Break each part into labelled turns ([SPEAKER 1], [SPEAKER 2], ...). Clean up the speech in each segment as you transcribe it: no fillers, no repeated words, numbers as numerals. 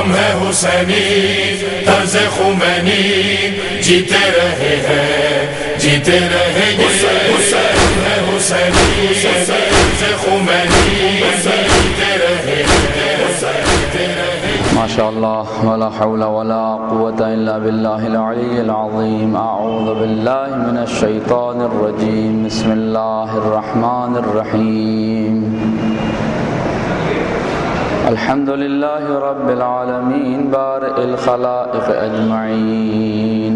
[SPEAKER 1] ہم ہیں حسینی طرز خمینی، جیتے رہے ہیں جیتے رہیں گے، ہم ہیں حسینی طرز خمینی، جیتے رہے ہیں جیتے رہیں گے۔
[SPEAKER 2] ما شاء اللہ ولا حول ولا قوة الا باللہ العلی العظیم۔ اعوذ باللہ من الشیطان الرجیم، بسم اللہ الرحمن الرحیم۔ الحمد للہ رب العالمین بارئ الخلائق اجمعین۔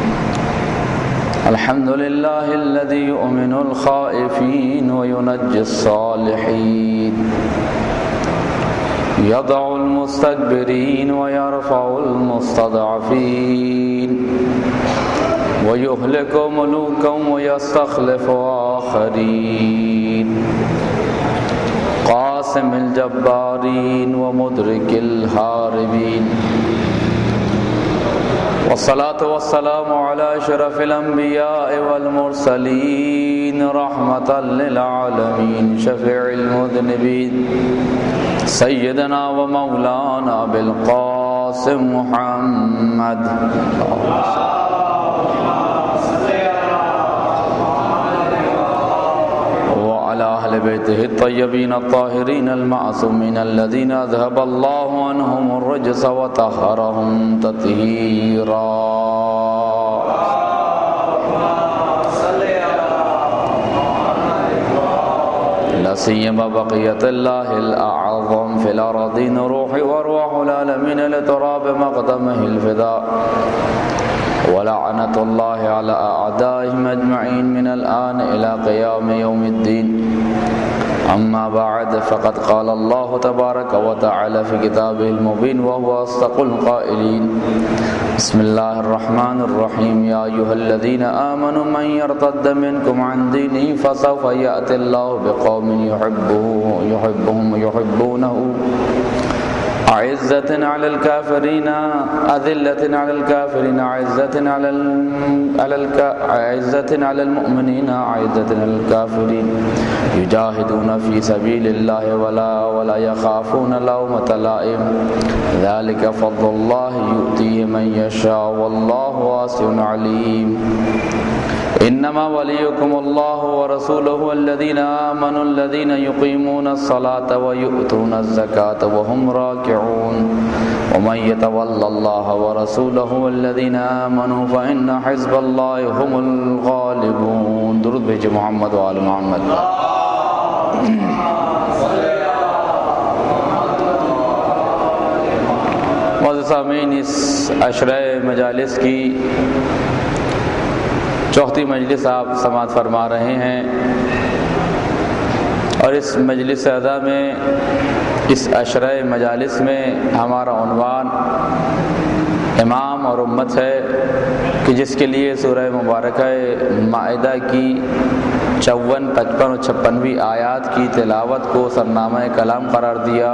[SPEAKER 2] الحمد للہ الذی یؤمن الخائفین وینجی الصالحین، یضع المستكبرین ویرفع المستضعفین، ویہلک ملوکا ویستخلف آخرین، قاسم الجبارین ومدرک الحاربین، والصلاة والسلام علی اشرف الانبیاء والمرسلین، رحمتا للعالمین، شفیع المذنبین، سیدنا و مولانا بالقاسم محمد، وعلى أهل بيته الطيبين الطاهرين المعصومين الذين أذهب الله عنهم الرجس وطهرهم تطهيرا۔ لا سيما بقية الله الأعظم في الأراضين، روح وأرواح العالمين لتراب مقدمه الفداء، ولعنة الله على أعدائهم أجمعين من الآن إلى قيام يوم الدين۔ أما بعد، فقد قال الله تبارك وتعالى في كتابه المبين وهو أصدق القائلين، بسم الله الرحمن الرحيم، يا أيها الذين آمنوا من يرتد منكم عن دينه فسوف يأتي الله بقوم يحبهم ويحبونه، أعزة على الكافرين أذلة على الكافرين، أعزة على المؤمنين أعزة على الكافرين، يجاهدون في سبيل الله ولا يخافون لومة لائم، ذلك فضل الله يؤتيه من يشاء والله واسع عليم۔ انما وليكم الله ورسوله الذين آمنوا الذين يقيمون الصلاة ويؤتون الزكاة وهم راكعون، ومن يتول الله ورسوله والذين آمنوا فإن حزب الله هم الغالبون۔ درود بھیجے محمد و آل محمد۔ معزز سامعین، اس عشرہ مجالس کی چوتھی مجلس آپ سماعت فرما رہے ہیں، اور اس مجلس اعظم میں، اس عشرہ مجالس میں ہمارا عنوان امام اور امت ہے، کہ جس کے لیے سورہ مبارکہ مائدہ کی 54، 55 اور 56ویں آیات کی تلاوت کو سرنامہ کلام قرار دیا،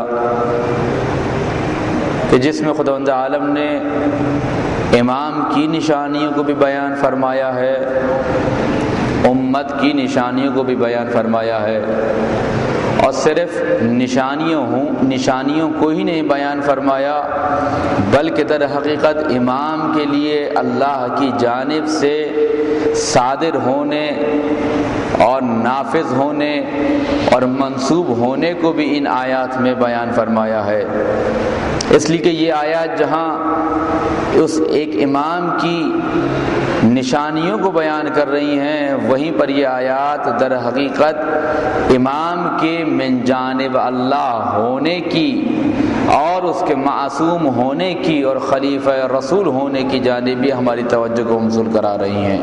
[SPEAKER 2] کہ جس میں خداوند عالم نے امام کی نشانیوں کو بھی بیان فرمایا ہے، امت کی نشانیوں کو بھی بیان فرمایا ہے، اور صرف نشانیوں کو ہی نہیں بیان فرمایا، بلکہ در حقیقت امام کے لیے اللہ کی جانب سے صادر ہونے اور نافذ ہونے اور منسوب ہونے کو بھی ان آیات میں بیان فرمایا ہے۔ اس لیے کہ یہ آیات جہاں اس ایک امام کی نشانیوں کو بیان کر رہی ہیں، وہیں پر یہ آیات در حقیقت امام کے من جانب اللہ ہونے کی اور اس کے معصوم ہونے کی اور خلیفہ رسول ہونے کی جانب بھی ہماری توجہ کو مبذول کرا رہی ہیں۔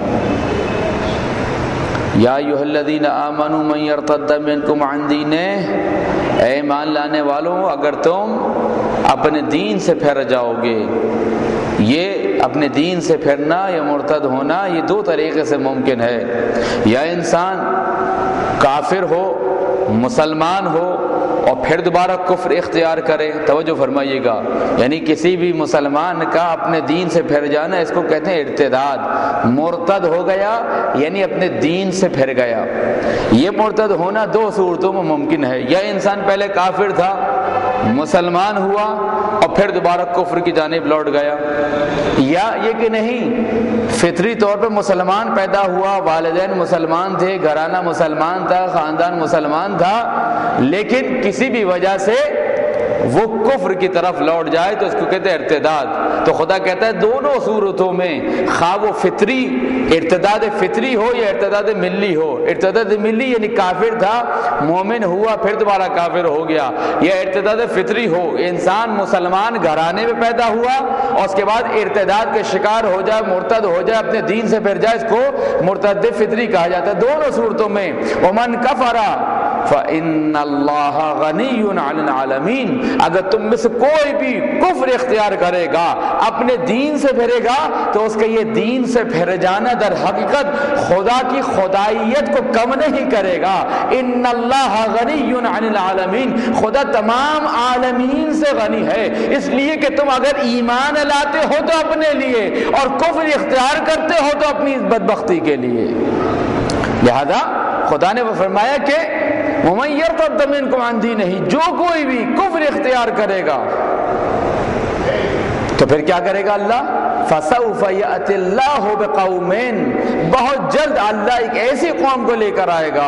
[SPEAKER 2] یا ایھا الذین آمنوا من یرتد منکم عن دینہ، اے ایمان لانے والوں، اگر تم اپنے دین سے پھر جاؤ گے، یہ اپنے دین سے پھرنا یا مرتد ہونا یہ دو طریقے سے ممکن ہے، یا انسان کافر ہو، مسلمان ہو اور پھر دوبارہ کفر اختیار کرے۔ توجہ فرمائیے گا، یعنی کسی بھی مسلمان کا اپنے دین سے پھر جانا، اس کو کہتے ہیں ارتداد۔ مرتد ہو گیا یعنی اپنے دین سے پھر گیا۔ یہ مرتد ہونا دو صورتوں میں ممکن ہے، یا انسان پہلے کافر تھا مسلمان ہوا اور پھر دوبارہ کفر کی جانب لوٹ گیا، یا یہ کہ نہیں فطری طور پہ مسلمان پیدا ہوا، والدین مسلمان تھے، گھرانہ مسلمان تھا، خاندان مسلمان تھا، لیکن کسی بھی وجہ سے وہ کفر کی طرف لوٹ جائے تو اس کو کہتے ہیں ارتداد۔ تو خدا کہتا ہے دونوں صورتوں میں، خواہ وہ فطری ارتداد فطری ہو یا ارتداد ملی ہو، ارتداد ملی یعنی کافر تھا مومن ہوا پھر دوبارہ کافر ہو گیا، یا ارتداد فطری ہو انسان مسلمان گھرانے میں پیدا ہوا اور اس کے بعد ارتداد کے شکار ہو جائے، مرتد ہو جائے، اپنے دین سے پھر جائے، اس کو مرتد فطری کہا جاتا ہے۔ دونوں صورتوں میں ومن کفر فإن اللہ غنی عن العالمین، اگر تم میں سے کوئی بھی کفر اختیار کرے گا، اپنے دین سے پھرے گا، تو اس کا یہ دین سے پھر جانا در حقیقت خدا کی خدائیت کو کم نہیں کرے گا۔ ان اللہ غنی عن العالمین، خدا تمام عالمین سے غنی ہے، اس لیے کہ تم اگر ایمان لاتے ہو تو اپنے لیے اور کفر اختیار کرتے ہو تو اپنی بدبختی کے لیے۔ لہذا خدا نے وہ فرمایا کہ وَمَن يَرْتَدَّ مِنْكُمْ عَنْ دِينِهِ، جو کوئی بھی کفر اختیار کرے گا تو پھر کیا کرے گا اللہ؟ فَسَوْفَ يَأْتِ اللَّهُ بِقَوْمٍ، بہت جلد اللہ ایک ایسی قوم کو لے کر آئے گا،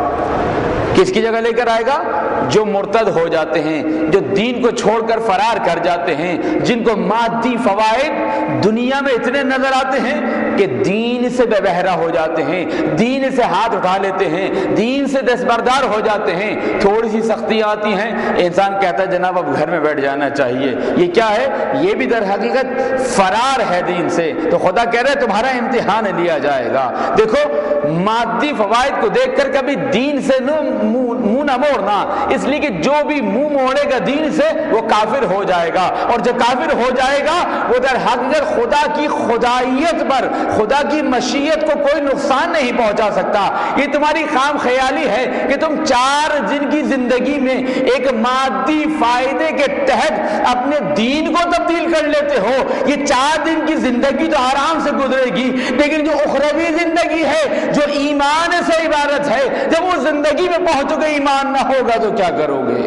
[SPEAKER 2] کس کی جگہ لے کر آئے گا؟ جو مرتد ہو جاتے ہیں، جو دین کو چھوڑ کر فرار کر جاتے ہیں، جن کو مادی فوائد دنیا میں اتنے نظر آتے ہیں کہ دین سے بے بہرا ہو جاتے ہیں، دین سے ہاتھ اٹھا لیتے ہیں، دین سے دستبردار ہو جاتے ہیں، تھوڑی سی سختیاں آتی ہیں انسان کہتا ہے جناب اب گھر میں بیٹھ جانا چاہیے۔ یہ کیا ہے؟ یہ بھی در حقیقت فرار ہے دین سے۔ تو خدا کہہ رہا ہے تمہارا امتحان لیا جائے گا۔ دیکھو مادی فوائد کو دیکھ کر کبھی دین سے منہ نہ موڑنا، اس لیے کہ جو بھی منہ موڑے گا دین سے وہ کافر ہو جائے گا، اور جب کافر ہو جائے گا وہ در حقیقت خدا کی خدائیت پر، خدا کی مشیت کو کوئی نقصان نہیں پہنچا سکتا۔ یہ تمہاری خام خیالی ہے کہ تم 4 دن کی زندگی میں ایک مادی فائدے کے تحت اپنے دین کو تبدیل کر لیتے ہو۔ یہ 4 دن کی زندگی تو آرام سے گزرے گی، لیکن جو اخروی زندگی ہے جو ایمان سے عبارت ہے، جب وہ زندگی میں پہنچو گے ایمان نہ ہوگا تو کیا کرو گے؟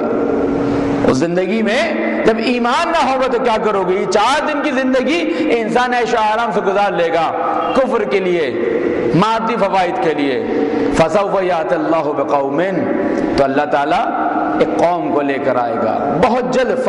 [SPEAKER 2] اس زندگی میں جب ایمان نہ ہوگا تو کیا کرو گے؟ یہ 4 دن کی زندگی انسان عیش و آرام سے گزار لے گا کفر کے لیے، مادی فوائد کے لیے۔ فَسَوْفَ يَأْتِ اللَّهُ بِقَوْمٍ، تو اللہ تعالیٰ ایک قوم کو لے کر آئے گا بہت جلد۔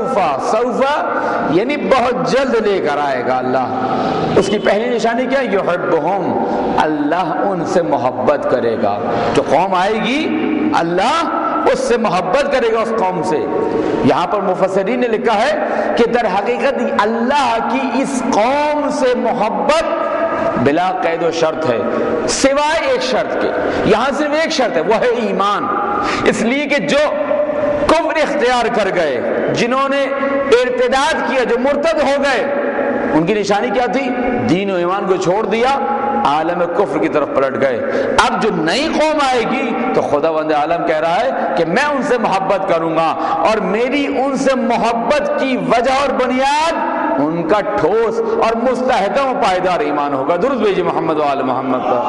[SPEAKER 2] سوف یعنی بہت جلد لے کر آئے گا اللہ۔ اس کی پہلی نشانی کیا ہے؟ یحبہم، اللہ ان سے محبت کرے گا۔ جو قوم آئے گی اللہ اس سے محبت کرے گا، اس قوم سے۔ یہاں پر مفسرین نے لکھا ہے کہ در حقیقت اللہ کی اس قوم سے محبت بلا قید و شرط ہے، سوائے ایک شرط کے۔ یہاں صرف ایک شرط ہے، وہ ہے ایمان۔ اس لیے کہ جو کفر اختیار کر گئے، جنہوں نے ارتداد کیا، جو مرتد ہو گئے، ان کی نشانی کیا تھی؟ دین و ایمان کو چھوڑ دیا، عالم کفر کی طرف پلٹ گئے۔ اب جو نئی قوم آئے گی تو خداوند عالم کہہ رہا ہے کہ میں ان سے محبت کروں گا، اور میری ان سے محبت کی وجہ اور بنیاد ان کا ٹھوس اور مستحکم و پائیدار ایمان ہوگا۔ درود بھیجیے محمد و آل محمد پر۔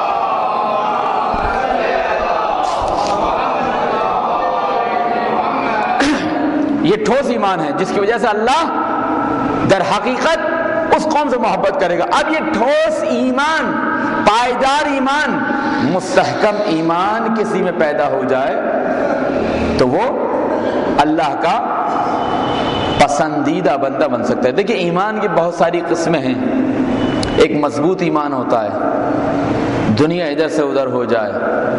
[SPEAKER 2] یہ ٹھوس ایمان ہے جس کی وجہ سے اللہ در حقیقت اس قوم سے محبت کرے گا۔ اب یہ ٹھوس ایمان، پائیدار ایمان، مستحکم ایمان کسی میں پیدا ہو جائے تو وہ اللہ کا پسندیدہ بندہ بن سکتا ہے۔ دیکھیں ایمان کی بہت ساری قسمیں ہیں۔ ایک مضبوط ایمان ہوتا ہے، دنیا ادھر سے ادھر ہو جائے،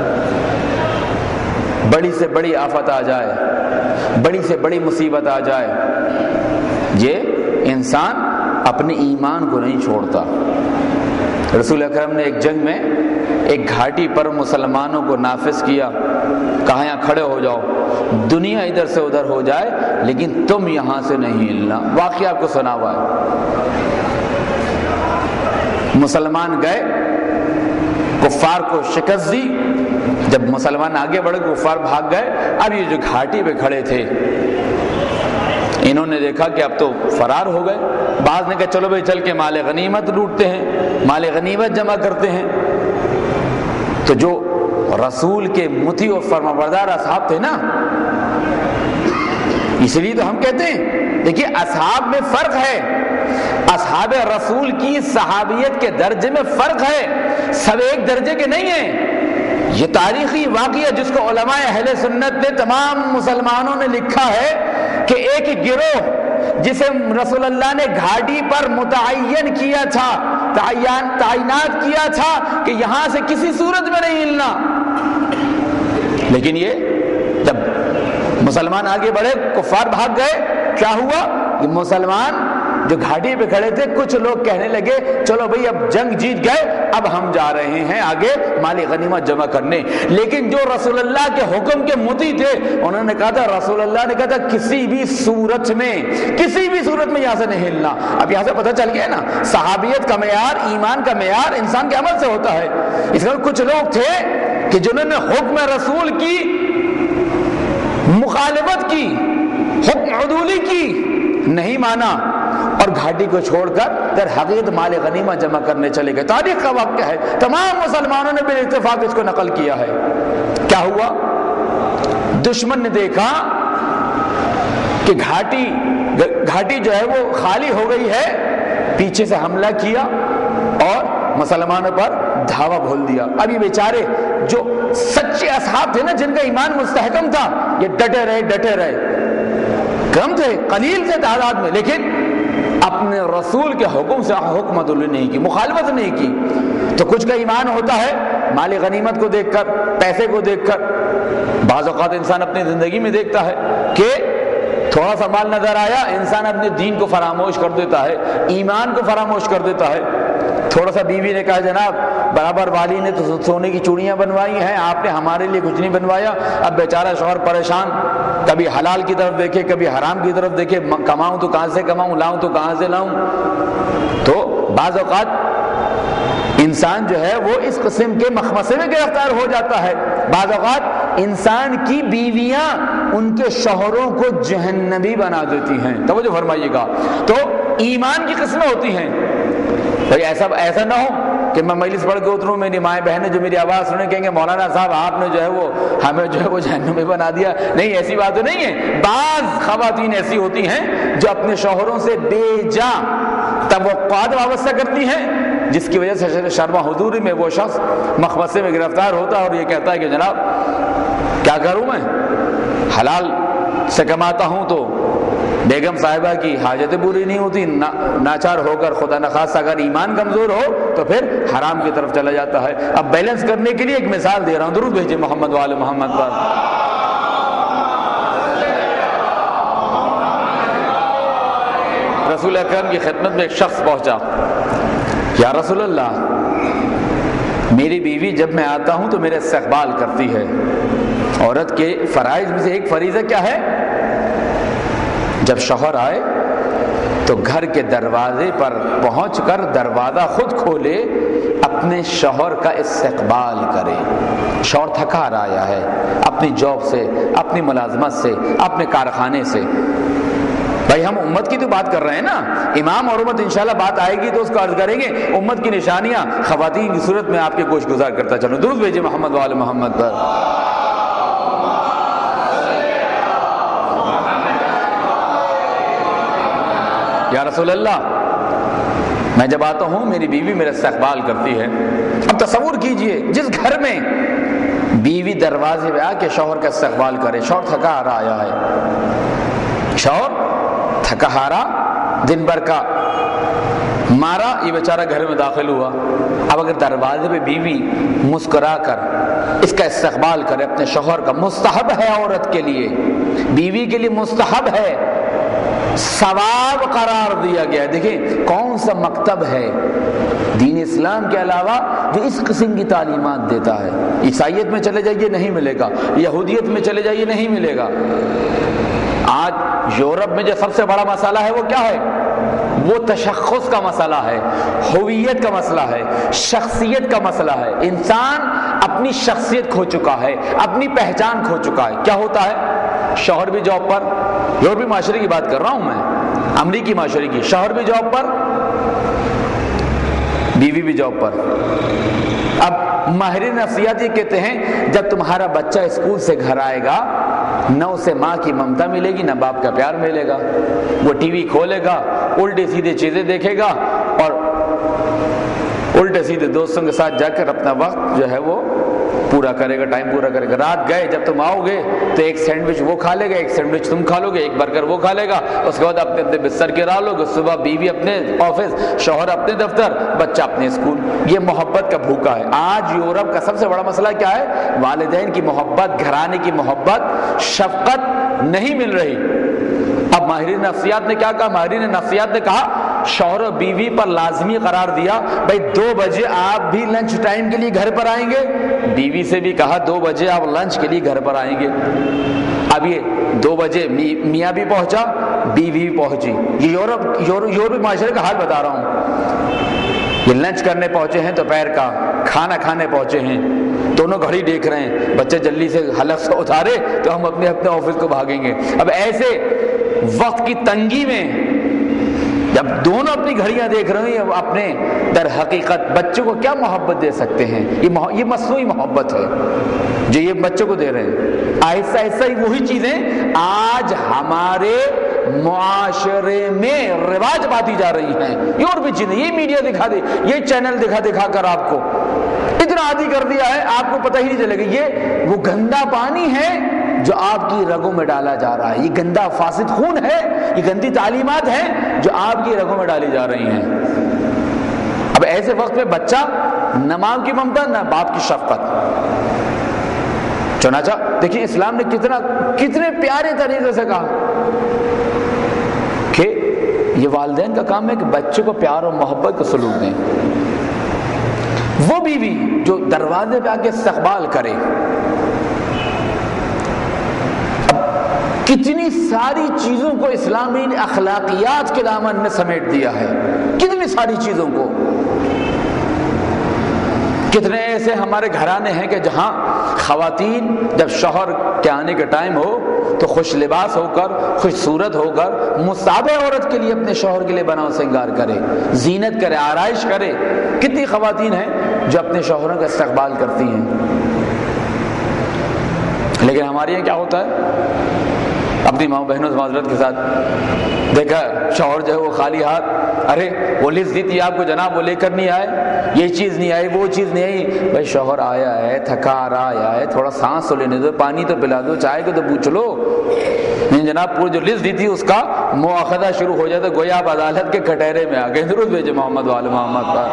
[SPEAKER 2] بڑی سے بڑی آفت آ جائے، بڑی سے بڑی مصیبت آ جائے، یہ انسان اپنے ایمان کو نہیں چھوڑتا۔ رسول اکرم نے ایک جنگ میں ایک گھاٹی پر مسلمانوں کو نافذ کیا، کہا یہاں کھڑے ہو جاؤ، دنیا ادھر سے ادھر ہو جائے لیکن تم یہاں سے نہیں ہلنا۔ واقعہ آپ کو سنا ہوا ہے۔ مسلمان گئے، کفار کو شکست دی، جب مسلمان آگے بڑھے کفار بھاگ گئے۔ اب یہ جو گھاٹی پہ کھڑے تھے انہوں نے دیکھا کہ اب تو فرار ہو گئے۔ بعض نے کہا چلو بھائی چل کے مال غنیمت لوٹتے ہیں، مال غنیمت جمع کرتے ہیں۔ تو جو رسول کے مطیع و فرمانبردار اصحاب تھے نا، اس لیے تو ہم کہتے ہیں دیکھیے اصحاب میں فرق ہے، اصحاب رسول کی صحابیت کے درجے میں فرق ہے، سب ایک درجے کے نہیں ہیں۔ یہ تاریخی واقعہ جس کو علماء اہل سنت نے تمام مسلمانوں نے لکھا ہے کہ ایک گروہ جسے رسول اللہ نے گھاٹی پر متعین کیا تھا، تعینات کیا تھا کہ یہاں سے کسی صورت میں نہیں ہلنا، لیکن یہ جب مسلمان آگے بڑھے کفار بھاگ گئے، کیا ہوا؟ یہ مسلمان جو گھاٹی پہ کھڑے تھے کچھ لوگ کہنے لگے چلو بھئی اب جنگ جیت گئے، اب ہم جا رہے ہیں آگے مال غنیمت جمع کرنے۔ لیکن جو رسول اللہ کے حکم کے مطیع تھے انہوں نے کہا تھا، رسول اللہ نے کہا تھا کسی بھی صورت میں یہاں سے نہیں ہلنا۔ اب یہاں سے پتہ چل گیا نا صحابیت کا معیار، ایمان کا معیار انسان کے عمل سے ہوتا ہے۔ اس میں کچھ لوگ تھے کہ جنہوں نے حکم رسول کی مخالفت کی، حکم عدولی کی، نہیں مانا اور گھاٹی کو چھوڑ کر در حقیقت مال غنیمت جمع کرنے چلے گئے۔ تاریخ کا واقعہ ہے، تمام مسلمانوں نے بالاتفاق اس کو نقل کیا ہے۔ کیا ہوا؟ دشمن نے دیکھا کہ گھاٹی جو ہے وہ خالی ہو گئی ہے، پیچھے سے حملہ کیا اور مسلمانوں پر دھاوا بھول دیا۔ اب یہ بیچارے جو سچے اصحاب تھے نا، جن کا ایمان مستحکم تھا، یہ ڈٹے رہے، کم تھے، قلیل تھے تعداد میں، لیکن اپنے رسول کے حکم سے حکم عدولی نہیں کی، مخالفت نہیں کی۔ تو کچھ کا ایمان ہوتا ہے مال غنیمت کو دیکھ کر، پیسے کو دیکھ کر۔ بعض اوقات انسان اپنی زندگی میں دیکھتا ہے کہ تھوڑا سا مال نظر آیا، انسان اپنے دین کو فراموش کر دیتا ہے، ایمان کو فراموش کر دیتا ہے۔ تھوڑا سا بیوی نے کہا جناب برابر والی نے تو سونے کی چوڑیاں بنوائی ہیں، آپ نے ہمارے لیے کچھ نہیں بنوایا۔ اب بیچارہ شوہر پریشان، کبھی حلال کی طرف دیکھے کبھی حرام کی طرف دیکھے، کماؤں تو کہاں سے کماؤں، لاؤں تو کہاں سے لاؤں۔ تو بعض اوقات انسان جو ہے وہ اس قسم کے مخمصے میں گرفتار ہو جاتا ہے۔ بعض اوقات انسان کی بیویاں ان کے شوہروں کو جہنمی بنا دیتی ہیں۔ توجہ فرمائیے گا، تو ایمان کی قسمیں ہوتی ہیں۔ بھائی ایسا نہ ہو کہ میں مجلس پڑھ کے اتروں، میری مائیں بہنیں جو میری آواز سنیں کہیں گے مولانا صاحب آپ نے جو ہے وہ ہمیں جو ہے وہ جہنمی بنا دیا۔ نہیں، ایسی بات تو نہیں ہے۔ بعض خواتین ایسی ہوتی ہیں جو اپنے شوہروں سے بے جا توقعات وابستہ کرتی ہیں، جس کی وجہ سے شرم حضوری میں وہ شخص مخمصے میں گرفتار ہوتا ہے اور یہ کہتا ہے کہ جناب کیا کروں، میں حلال سے کماتا ہوں تو بیگم صاحبہ کی حاجتیں پوری نہیں ہوتی، ناچار ہو کر خدا نخواستہ اگر ایمان کمزور ہو تو پھر حرام کی طرف چلا جاتا ہے۔ اب بیلنس کرنے کے لیے ایک مثال دے رہا ہوں، درود بھیجئے محمد وآل محمد پر۔ رسول اکرم کی خدمت میں ایک شخص پہنچا، یا رسول اللہ میری بیوی جب میں آتا ہوں تو میرا استقبال کرتی ہے۔ عورت کے فرائض میں سے ایک فریضہ کیا ہے؟ جب شوہر آئے تو گھر کے دروازے پر پہنچ کر دروازہ خود کھولے، اپنے شوہر کا استقبال کرے۔ شوہر تھکا آیا ہے اپنی جاب سے، اپنی ملازمت سے، اپنے کارخانے سے۔ بھائی ہم امت کی تو بات کر رہے ہیں نا، امام اور امت انشاءاللہ بات آئے گی تو اس کو عرض کریں گے۔ امت کی نشانیاں خواتین کی صورت میں آپ کے گوش گزار کرتا چلوں، درود بھیجئے محمد وآل محمد پر۔ یا رسول اللہ میں جب آتا ہوں میری بیوی میرا استقبال کرتی ہے۔ اب تصور کیجئے جس گھر میں بیوی دروازے پہ آ کے شوہر کا استقبال کرے، شوہر تھکا ہارا آیا ہے، شوہر تھکا ہارا دن بھر کا مارا، یہ بیچارہ گھر میں داخل ہوا۔ اب اگر دروازے پہ بیوی مسکرا کر اس کا استقبال کرے اپنے شوہر کا، مستحب ہے عورت کے لیے، بیوی کے لیے مستحب ہے، ثواب قرار دیا گیا ہے۔ دیکھیں کون سا مکتب ہے دین اسلام کے علاوہ جو اس قسم کی تعلیمات دیتا ہے۔ عیسائیت میں چلے جائیے نہیں ملے گا، یہودیت میں چلے جائیے نہیں ملے گا۔ آج یورپ میں جو سب سے بڑا مسئلہ ہے وہ کیا ہے؟ وہ تشخص کا مسئلہ ہے، ہویت کا مسئلہ ہے، شخصیت کا مسئلہ ہے۔ انسان اپنی شخصیت کھو چکا ہے، اپنی پہچان کھو چکا ہے۔ کیا ہوتا ہے؟ شوہر بھی جاب پر، یورپی معاشرے کی بات کر رہا ہوں میں، امریکی معاشرے کی، شوہر بھی جاب پر، بیوی بھی جاب پر۔ اب ماہرین نفسیات یہ کہتے ہیں جب تمہارا بچہ اسکول سے گھر آئے گا نہ اسے ماں کی ممتا ملے گی، نہ باپ کا پیار ملے گا۔ وہ ٹی وی کھولے گا، الٹے سیدھے چیزیں دیکھے گا اور الٹے سیدھے دوستوں کے ساتھ جا کر اپنا وقت جو ہے وہ پورا کرے گا، ٹائم پورا کرے گا۔ رات گئے جب تم آؤ گے تو ایک سینڈوچ وہ کھا لے گا، ایک سینڈوچ تم کھا لو گے، ایک برگر وہ کھا لے گا، اس کے بعد اپنے اپنے بستر گرا لو گے۔ صبح بیوی اپنے آفس، شوہر اپنے دفتر، بچہ اپنے اسکول۔ یہ محبت کا بھوکا ہے۔ آج یورپ کا سب سے بڑا مسئلہ کیا ہے؟ والدین کی محبت، گھرانے کی محبت، شفقت نہیں مل رہی۔ اب ماہرین نفسیات نے کیا کہا؟ ماہرین نفسیات نے کہا شوہر و بیوی پر لازمی قرار دیا بھائی 2 بجے آپ بھی لنچ ٹائم کے لیے گھر پر آئیں گے۔ بیوی سے بھی کہا 2 بجے آپ لنچ کے لیے گھر پر آئیں گے۔ اب یہ 2 بجے میاں بھی پہنچا، بیوی بھی پہنچی۔ یہ یورپی معاشرے کا حال بتا رہا ہوں۔ یہ لنچ کرنے پہنچے ہیں، دوپہر کا کھانا کھانے پہنچے ہیں، دونوں گھڑی دیکھ رہے ہیں، بچے جلدی سے حلق سے اتارے تو ہم اپنے اپنے آفس کو بھاگیں گے۔ اب ایسے وقت کی تنگی میں جب دونوں اپنی گھڑیاں دیکھ رہے ہیں، اپنے در حقیقت بچوں کو کیا محبت دے سکتے ہیں؟ یہ مصنوعی محبت ہے جو یہ بچوں کو دے رہے ہیں۔ آہستہ آہستہ وہی چیزیں آج ہمارے معاشرے میں رواج پاتی جا رہی ہیں۔ یہ اور بھی چیزیں، یہ میڈیا دکھا دے، یہ چینل دکھا کر آپ کو اتنا عادی کر دیا ہے آپ کو پتہ ہی نہیں چلے گا۔ یہ وہ گندا پانی ہے جو آپ کی رگوں میں ڈالا جا رہا ہے، یہ گندا فاسد خون ہے، یہ گندی تعلیمات ہیں جو آپ کی رگوں میں ڈالی جا رہی ہیں۔ اب ایسے وقت میں بچہ نہ ماں کی ممتا نہ باپ کی شفقت۔ چنانچہ دیکھیں اسلام نے کتنے پیارے طریقے سے کہا کہ یہ والدین کا کام ہے کہ بچے کو پیار اور محبت کا سلوک دیں۔ وہ بیوی جو دروازے پہ آ کے استقبال کرے، کتنی ساری چیزوں کو اسلامی اخلاقیات کے دامن میں سمیٹ دیا ہے، کتنی ساری چیزوں کو۔ کتنے ایسے ہمارے گھرانے ہیں کہ جہاں خواتین جب شوہر کے آنے کا ٹائم ہو تو خوش لباس ہو کر، خوش صورت ہو کر، مصابہ عورت کے لیے اپنے شوہر کے لیے بناؤ سنگار کرے، زینت کرے، آرائش کرے۔ کتنی خواتین ہیں جو اپنے شوہروں کا استقبال کرتی ہیں۔ لیکن ہمارے یہاں کیا ہوتا ہے؟ اپنی ماں بہنوں معذرت کے ساتھ دیکھا شوہر جو ہے وہ خالی ہاتھ، ارے وہ لسٹ دی تھی آپ کو جناب، وہ لے کر نہیں آئے، یہ چیز نہیں آئی، وہ چیز نہیں آئی۔ بھائی شوہر آیا ہے، تھکا آیا ہے، تھوڑا سانس تو لینے دو، پانی تو پلا دو، چائے کو تو پوچھ لو۔ نہیں جناب، پوری جو لسٹ دی تھی اس کا مواخذہ شروع ہو جاتا، گویا آپ عدالت کے کٹہرے میں آ گئے۔ درود بھیجے محمد وال محمد پر۔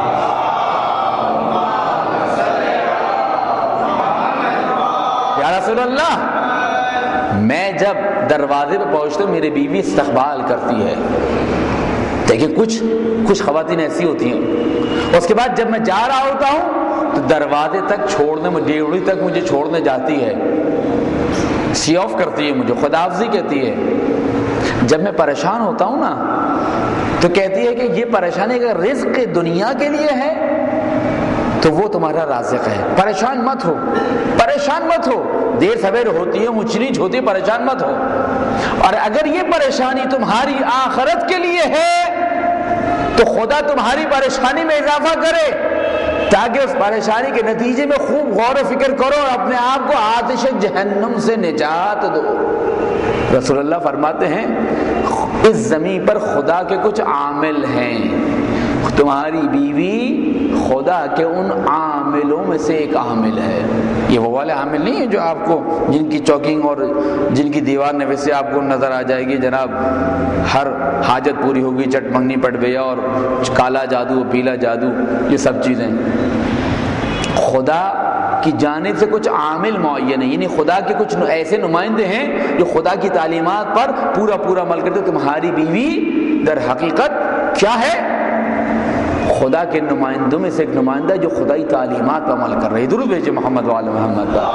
[SPEAKER 2] یا رسول اللہ، میں جب دروازے پہ پہنچتا ہوں میری بیوی استقبال کرتی ہے۔ دیکھیں کچھ خواتین ایسی ہوتی ہیں، اس کے بعد جب میں جا رہا ہوتا ہوں تو دروازے تک چھوڑنے میں، ڈیوڑی تک مجھے چھوڑنے جاتی ہے، سی آف کرتی ہے، مجھے خداحافظی کہتی ہے۔ جب میں پریشان ہوتا ہوں نا تو کہتی ہے کہ یہ پریشانی کا رزق دنیا کے لیے ہے تو وہ تمہارا رازق ہے، پریشان مت ہو، پریشان مت ہو، دیر سویر ہوتی ہے، اونچ نیچ ہوتی ہے، پریشان مت ہو۔ اور اگر یہ پریشانی تمہاری آخرت کے لیے ہے تو خدا تمہاری پریشانی میں اضافہ کرے تاکہ اس پریشانی کے نتیجے میں خوب غور و فکر کرو اور اپنے آپ کو آتش جہنم سے نجات دو۔ رسول اللہ فرماتے ہیں اس زمین پر خدا کے کچھ عامل ہیں، تمہاری بیوی خدا کے ان عاملوں میں سے ایک عامل ہے۔ یہ وہ والے عامل نہیں ہیں جو آپ کو، جن کی چوکنگ اور جن کی دیوار نویس سے آپ کو نظر آ جائے گی جناب ہر حاجت پوری ہوگی، چٹ منگنی پٹ گیا اور کالا جادو پیلا جادو، یہ سب چیزیں خدا کی جانب سے کچھ عامل معین ہیں، یعنی خدا کے کچھ ایسے نمائندے ہیں جو خدا کی تعلیمات پر پورا عمل کرتے۔ تمہاری بیوی در حقیقت کیا ہے؟ خدا کے نمائندوں میں سے ایک نمائندہ جو خدائی تعلیمات پر عمل کر رہے ہیں۔ درود بھیجے محمد وآل محمد پر۔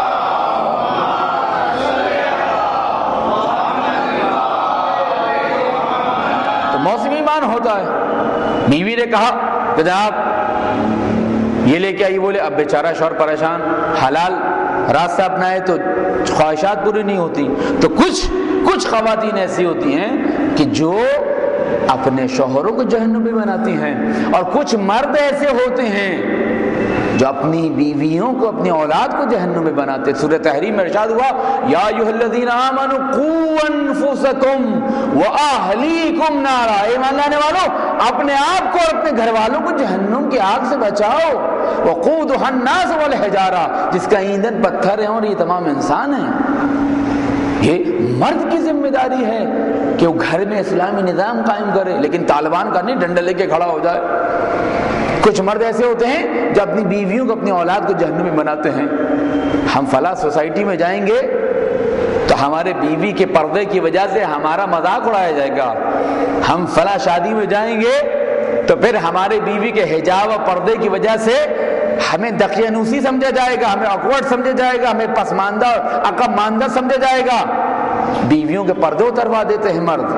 [SPEAKER 2] تو موسم ایمان ہوتا ہے۔ بیوی نے کہا کہ جناب یہ لے کے آئی، بولے اب بیچارہ شوہر پریشان، حلال راستہ اپنائے تو خواہشات پوری نہیں ہوتی۔ تو کچھ خواتین ایسی ہوتی ہیں کہ جو اپنے شوہروں کو جہنمی بناتی ہیں، اور کچھ مرد ایسے ہوتے ہیں جو اپنی بیویوں کو اپنی اولاد کو جہنم میں بناتے. سورہ تحریم میں ارشاد ہوا یا ایھا الذین آمنوا قوا انفسکم واہلیکم نارا، ایمان لانے والوں اپنے آپ کو اور اپنے گھر والوں کو جہنم کی آگ سے بچاؤ. وقودھا الناس والحجارہ، جس کا ایندھن پتھر ہے اور یہ تمام انسان ہیں. یہ مرد کی ذمہ داری ہے کہ وہ گھر میں اسلامی نظام قائم کرے، لیکن طالبان کا نہیں ڈنڈا لے کے کھڑا ہو جائے. کچھ مرد ایسے ہوتے ہیں جو اپنی بیویوں کو اپنی اولاد کو جہنمی بناتے ہیں. ہم فلاں سوسائٹی میں جائیں گے تو ہمارے بیوی کے پردے کی وجہ سے ہمارا مذاق اڑایا جائے گا. ہم فلاں شادی میں جائیں گے تو پھر ہمارے بیوی کے حجاب اور پردے کی وجہ سے ہمیں دقیانوسی سمجھا جائے گا، ہمیں آکورڈ سمجھا جائے گا، ہمیں پسماندہ اور عقب ماندہ سمجھا جائے گا. بیویوں کے پردے اتروا دیتے ہیں مرد.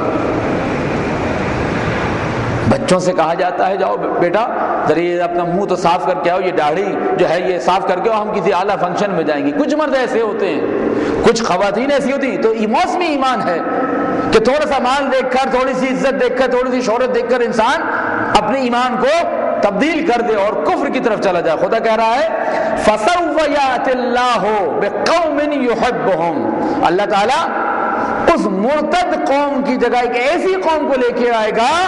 [SPEAKER 2] بچوں سے کہا جاتا ہے جاؤ بیٹا ذرا یہ اپنا منہ تو صاف کر کے آؤ، یہ داڑھی جو ہے یہ صاف کر کے آؤ، ہم کسی اعلیٰ فنکشن میں جائیں گے. کچھ مرد ایسے ہوتے ہیں، کچھ خواتین ایسی ہوتی ہیں. تو یہ موسمی ایمان ہے کہ تھوڑا سا مال دیکھ کر، تھوڑی سی عزت دیکھ کر، تھوڑی سی شہرت دیکھ کر انسان اپنے ایمان کو تبدیل کر دے اور کفر کی طرف چلا جائے. خدا کہہ رہا ہے فَسَوْفَ يَأْتِ اللَّهُ بِقَوْمٍ يُحِبُّهُمْ، اللہ تعالیٰ اس مرتد قوم کی جگہ ایک ایسی قوم کو لے کے آئے گا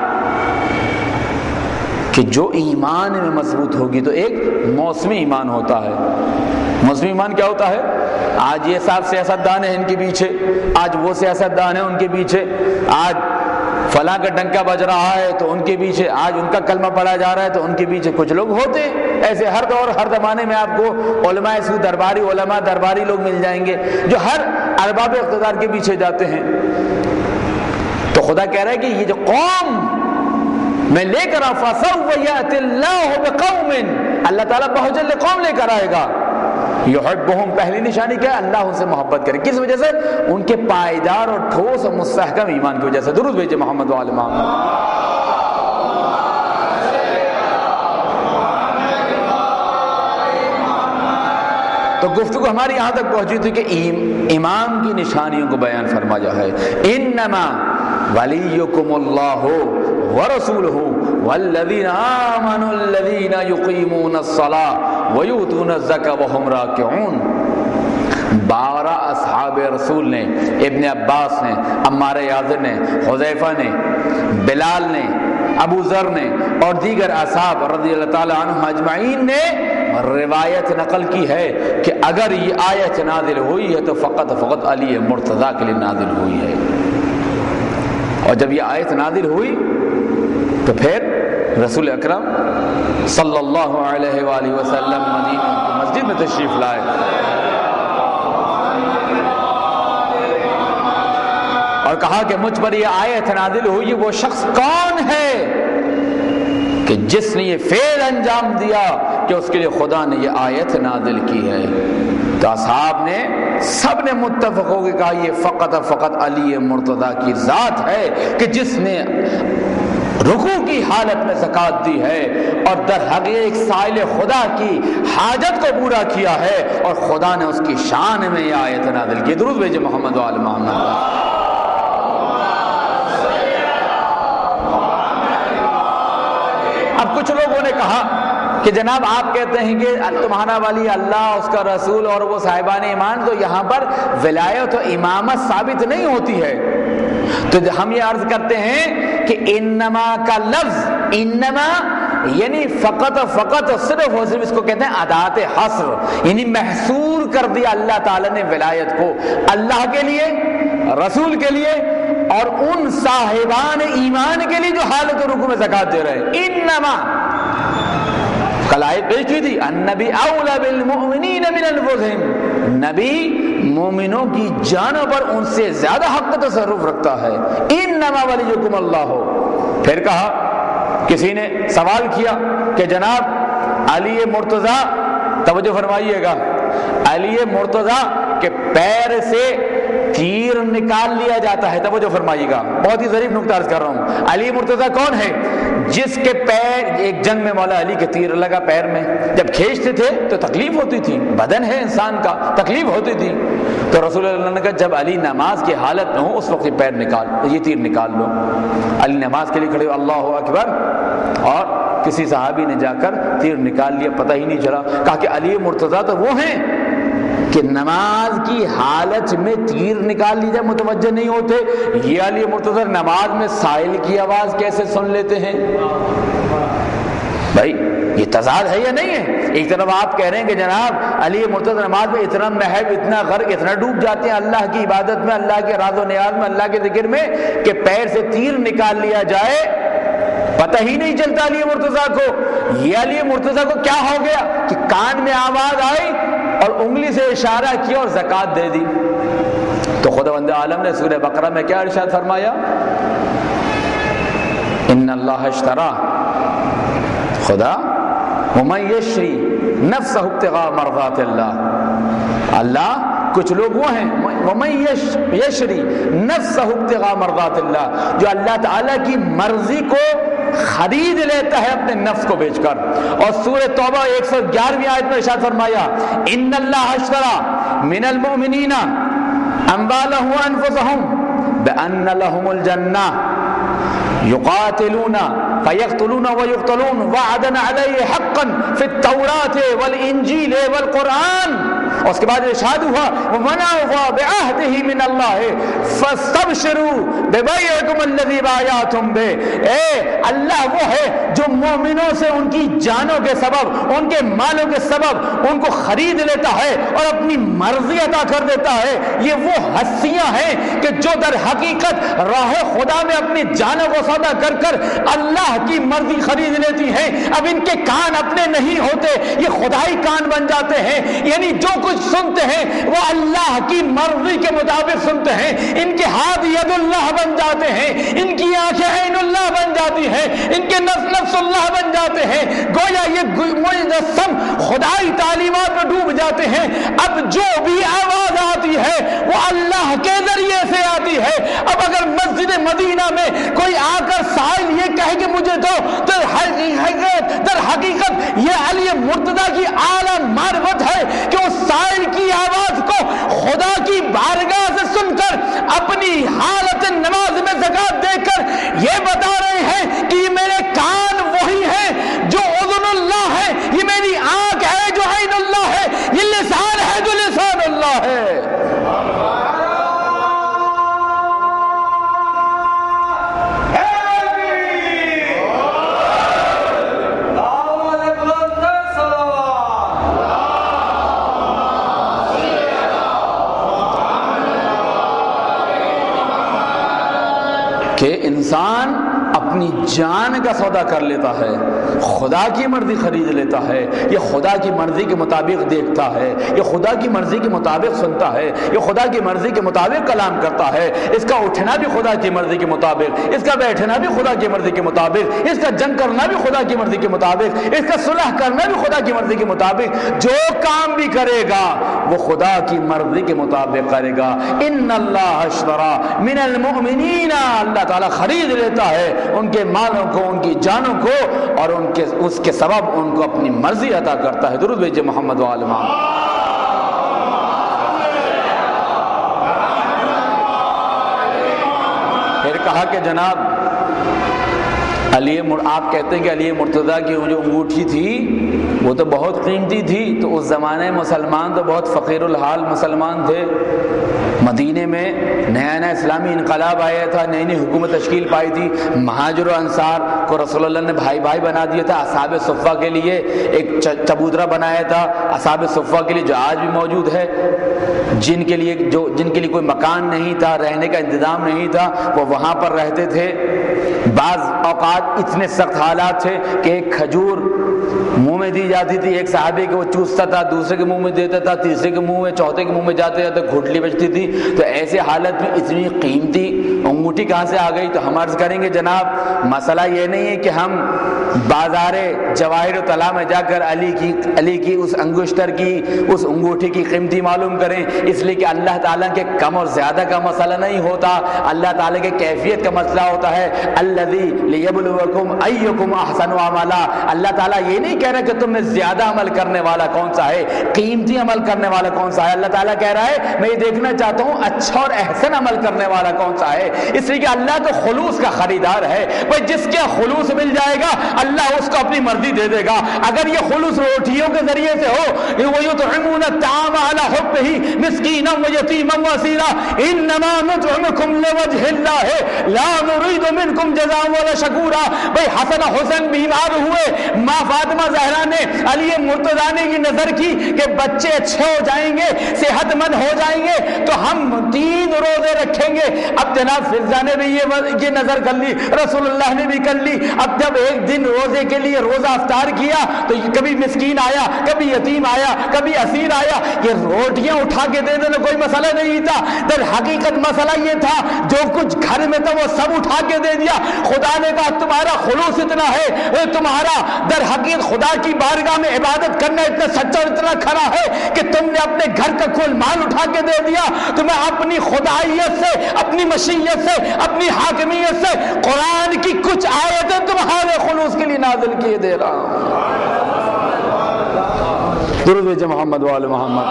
[SPEAKER 2] کہ جو ایمان میں مضبوط ہوگی. تو ایک موسمی ایمان ہوتا ہے. موسمی ایمان کیا ہوتا ہے؟ آج یہ صاحب سیاستدان ہیں ان کے پیچھے، آج وہ سیاستدان ہیں ان کے پیچھے، آج فلاں کا ڈنکا بج رہا ہے تو ان کے پیچھے، آج ان کا کلمہ پڑھا جا رہا ہے تو ان کے پیچھے کچھ لوگ ہوتے ہیں. ایسے ہر دور ہر زمانے میں آپ کو علماء سو درباری، علماء درباری لوگ مل جائیں گے جو ہر ارباب اقتدار کے پیچھے جاتے ہیں. تو خدا کہہ رہا ہے کہ یہ جو قوم میں لے کر فَسَوْفَ يَأْتِ اللَّهُ بِقَوْمٍ، اللہ تعالیٰ بہت جلد قوم لے کر آئے گا. يُحِبُّهُمْ، پہلی نشانی کیا ہے؟ اللہ ان سے محبت کرے. کس وجہ سے؟ ان کے پائیدار اور ٹھوس اور مستحکم ایمان کی وجہ سے. درود بھیجے محمد و آل محمد. تو گفتگو ہماری یہاں تک پہنچی تھی کہ امام کی نشانیوں کو بیان فرمایا ہے. انما ولیکم اللہ ورسولہ والذین آمنوا الذین یقیمون الصلاۃ ویؤتون الزکاۃ وہم راکعون. 12 اصحاب رسول نے، ابن عباس نے، عمار یاسر نے، حذیفہ نے، بلال نے، ابو ذر نے اور دیگر اصحاب رضی اللہ تعالی عنہم اجمعین نے روایت نقل کی ہے کہ اگر یہ آیت نازل ہوئی ہے تو فقط علی مرتضیٰ کے لیے نازل ہوئی ہے. اور جب یہ آیت نازل ہوئی تو پھر رسول اکرم صلی اللہ علیہ وآلہ وسلم مدینہ کی مسجد میں تشریف لائے اور کہا کہ مجھ پر یہ آیت نازل ہوئی. وہ شخص کون ہے کہ جس نے یہ فعل انجام دیا کہ اس کے لیے خدا نے یہ آیت نازل کی ہے. تو اصحاب نے سب نے متفق ہو کے کہا یہ فقط علی مرتضیٰ کی ذات ہے کہ جس نے رکوع کی حالت میں زکوٰۃ دی ہے اور در حقیقت ایک سائل خدا کی حاجت کو پورا کیا ہے اور خدا نے اس کی شان میں یہ آیت نازل کی. درود بھیجے محمد و آل محمد. اب کچھ لوگوں نے کہا کہ جناب آپ کہتے ہیں کہ تمہارا ولی اللہ، اس کا رسول اور وہ صاحبان ایمان، تو یہاں پر ولایت و امامت ثابت نہیں ہوتی ہے. تو ہم یہ عرض کرتے ہیں کہ انما کا لفظ انما یعنی فقط صرف اور صرف اس کو کہتے ہیں ادات حصر، یعنی محصور کر دیا اللہ تعالیٰ نے ولایت کو اللہ کے لیے، رسول کے لیے اور ان صاحبان ایمان کے لیے جو حالت رکوع میں زکوٰۃ دے رہے ہیں. انما کل آیت پیش کی تھی النبی اولی بالمؤمنین من انفسہم، نبی مومنوں کی جانوں پر ان سے زیادہ حق کا تصرف رکھتا ہے. انما ولیکم اللہ. پھر کہا، کسی نے سوال کیا کہ جناب علی مرتضیٰ، توجہ فرمائیے گا، علی مرتضیٰ کے پیر سے تیر نکال لیا جاتا ہے. توجہ فرمائیے گا، بہت ہی ظریف نکتہ عرض کر رہا ہوں. علی مرتضیٰ کون ہے؟ جس کے پیر، ایک جنگ میں مولا علی کے تیر لگا پیر میں، جب کھینچتے تھے تو تکلیف ہوتی تھی، بدن ہے انسان کا، تکلیف ہوتی تھی. تو رسول اللہ نے کہا جب علی نماز کی حالت میں ہو اس وقت یہ پیر نکال، یہ تیر نکال لو. علی نماز کے لیے کھڑے ہو، اللہ اکبر، اور کسی صحابی نے جا کر تیر نکال لیا، پتہ ہی نہیں چلا۔ کہا کہ علی مرتضیٰ تو وہ ہیں کہ نماز کی حالت میں تیر نکال لی جائے متوجہ نہیں ہوتے، یہ علی مرتضیٰ نماز میں سائل کی آواز کیسے سن لیتے ہیں؟ بھائی یہ تضاد ہے یا نہیں ہے؟ ایک طرف آپ کہہ رہے ہیں کہ جناب علی مرتضیٰ نماز میں اتنا محب، اتنا غرق، اتنا ڈوب جاتے ہیں اللہ کی عبادت میں، اللہ کے راز و نیاز میں، اللہ کے ذکر میں، کہ پیر سے تیر نکال لیا جائے پتہ ہی نہیں چلتا علی مرتضیٰ کو۔ یہ علی مرتضیٰ کو کیا ہو گیا کہ کان میں آواز آئی اور انگلی سے اشارہ کیا اور زکوٰۃ دے دی۔ تو خداوند عالم نے سورہ بقرہ میں کیا ارشاد فرمایا؟ ان اللہ اشترى، خدا ومن یشری نفسہ ابتغاء مرضات اللہ، اللہ کچھ لوگ وہ ہیں ومن یشری نفسہ ابتغاء مرضات اللہ، جو اللہ تعالیٰ کی مرضی کو خرید لیتا ہے اپنے نفس کو بیچ کر۔ اور سورہ توبہ 111ویں آیت میں ارشاد فرمایا ان اللہ اشتری من المؤمنین اموالهم وانفسهم بان لهم الجنہ یقاتلون فیقتلون ویقتلون وعدا علیہ حقا فی التوراۃ والانجیل والقرآن۔ اور اس کے بعد ارشاد ہوا ومن اوفی بعہدہ من اللہ فاستبشروا ببیعکم الذی بایعتم بہ۔ اے اللہ وہ ہے جو مومنوں سے ان کی جانوں کے سبب، ان کے مالوں کے سبب ان کو خرید لیتا ہے اور اپنی مرضی عطا کر دیتا ہے۔ یہ وہ ہستیاں ہیں کہ جو در حقیقت راہ خدا میں اپنی جانوں کو سودا کر کر اللہ کی مرضی خرید لیتی ہیں۔ اب ان کے کان اپنے نہیں ہوتے، یہ خدائی کان بن جاتے ہیں، یعنی جو کچھ سنتے ہیں وہ اللہ کی مرضی کے مطابق سنتے ہیں۔ ان کے ہاتھ ید اللہ بن جاتے ہیں، ان کی آنکھیں عین اللہ بن جاتی ہیں، ان کے نفس اللہ بن جاتے ہیں، گویا یہ مجسم خدائی تعلیمات میں ڈوب جاتے ہیں۔ اب جو بھی آواز آتی ہے وہ اللہ کے ذریعے سے آتی ہے۔ اب اگر مسجد مدینہ میں کوئی آ کر سائل یہ کہے کہ مجھے تو در حقیقت یہ علی مرتضیٰ کی اعلیٰ معرفت ہے کہ اس سائل کی آواز کو خدا کی بارگاہ سے سن کر اپنی حالت نماز میں زکوٰۃ دے کر یہ بتا رہے ہیں کہ یہ میرے کان وہی ہیں جو اذن اللہ ہے، یہ میری آنکھ ہے جو عین اللہ ہے، یہ لسان ہے جو لسان اللہ ہے۔ کہ انسان اپنی جان کا سودا کر لیتا ہے، خدا کی مرضی خرید لیتا ہے، یہ خدا کی مرضی کے مطابق دیکھتا ہے، یہ خدا کی مرضی کے مطابق سنتا ہے، یہ خدا کی مرضی کے مطابق کلام کرتا ہے، اس کا اٹھنا بھی خدا کی مرضی کے مطابق، اس کا بیٹھنا بھی خدا کی مرضی کے مطابق، اس کا جنگ کرنا بھی خدا کی مرضی کے مطابق، اس کا صلح کرنا بھی خدا کی مرضی کے مطابق۔ جو کام بھی کرے گا وہ خدا کی مرضی کے مطابق کرے گا۔ ان اللہ اشتری من المؤمنین، اللہ تعالیٰ خرید لیتا ہے ان کے مالوں کو، ان کی جانوں کو، اور اس کے سبب ان کو اپنی مرضی عطا کرتا ہے۔ درود بھیجئے محمد و آل محمد۔ پھر کہا کہ جناب آپ کہتے ہیں کہ علی مرتضیٰ کی جو انگوٹھی تھی وہ تو بہت قیمتی تھی، تو اس زمانے میں مسلمان تو بہت فقیر الحال مسلمان تھے۔ مدینے میں نیا نیا اسلامی انقلاب آیا تھا، نئی نئی حکومت تشکیل پائی تھی، مہاجر و انصار کو رسول اللہ نے بھائی بھائی بنا دیا تھا۔ اصحاب صفہ کے لیے ایک چبوترا بنایا تھا، اصحاب صفہ کے لیے جو آج بھی موجود ہے، جن کے لیے کوئی مکان نہیں تھا، رہنے کا انتظام نہیں تھا، وہ وہاں پر رہتے تھے۔ بعض اوقات اتنے سخت حالات تھے کہ ایک کھجور منہ میں دی جاتی تھی، ایک صحابی کو وہ چوستا تھا، دوسرے کے منہ میں دیتا تھا، تیسرے کے منہ میں، چوتھے کے منہ میں جاتے جاتے گھٹلی بجتی تھی۔ تو ایسے حالت میں اتنی قیمتی انگوٹھی کہاں سے آ گئی؟ تو ہم عرض کریں گے جناب مسئلہ یہ نہیں ہے کہ ہم بازار جواہر و طلا میں جا کر علی کی اس انگشتر کی، اس انگوٹھی کی قیمتی معلوم کریں، اس لیے کہ اللہ تعالیٰ کے کم اور زیادہ کا مسئلہ نہیں ہوتا، اللہ تعالیٰ کے کیفیت کا مسئلہ ہوتا ہے۔ الذی لیبلوکم ایکم احسن عملا، اللہ تعالیٰ یہ نہیں کہہ رہا کہ تم میں زیادہ عمل کرنے والا کون سا ہے، قیمتی عمل کرنے والا کون سا ہے۔ اللہ تعالیٰ کہہ رہا ہے میں یہ دیکھنا چاہتا ہوں اچھا اور احسن عمل کرنے والا کون سا ہے، اس لیے کہ اللہ تو خلوص کا خریدار ہے۔ بھائی جس کے خلوص مل جائے گا اللہ اس کو اپنی مرضی دے دے گا۔ اگر یہ خلوص روٹیوں کے ذریعے سے ہو، وَيُطْعِمُونَ الطَّعَامَ عَلَىٰ حُبِّهِ مِسْكِينًا وَيَتِيمًا وَأَسِيرًا إِنَّمَا نُطْعِمُكُمْ لِوَجْهِ اللَّهِ لَا نُرِيدُ مِنكُمْ جَزَاءً وَلَا شَكُورًا۔ بھائی حسن حسین بیمار ہوئے، ماں فاطمہ زہرا نے علی مرتضیٰ نے یہ نظر کی کہ بچے اچھے ہو جائیں گے، صحت مند ہو جائیں گے تو ہم 3 روزے رکھیں گے۔ اب جناب فضا نے بھی یہ نظر کر لی، رسول اللہ نے بھی کر لی۔ اب جب ایک دن روزے کے لیے روزہ افطار کیا تو کبھی مسکین آیا، کبھی یتیم آیا، کبھی اسیر آیا۔ یہ روٹیاں اٹھا کے دے دینا کوئی مسئلہ نہیں تھا، در حقیقت مسئلہ یہ تھا جو کچھ گھر میں تھا وہ سب اٹھا کے دے دیا۔ خدا نے کہا تمہارا خلوص اتنا ہے، تمہارا در حقیقت خدا کی بارگاہ میں عبادت کرنا اتنا سچا اور اتنا کھرا ہے کہ تم نے اپنے گھر کا کل مال اٹھا کے دے دیا۔ تمہیں اپنی خدائیت سے، اپنی مشیت سے، اپنی حاکمیت سے قرآن کی کچھ آیتیں تمہارے خلوص کے لیے نازل کیے دے رہا ہوں۔ درود بھیجے محمد وآل محمد۔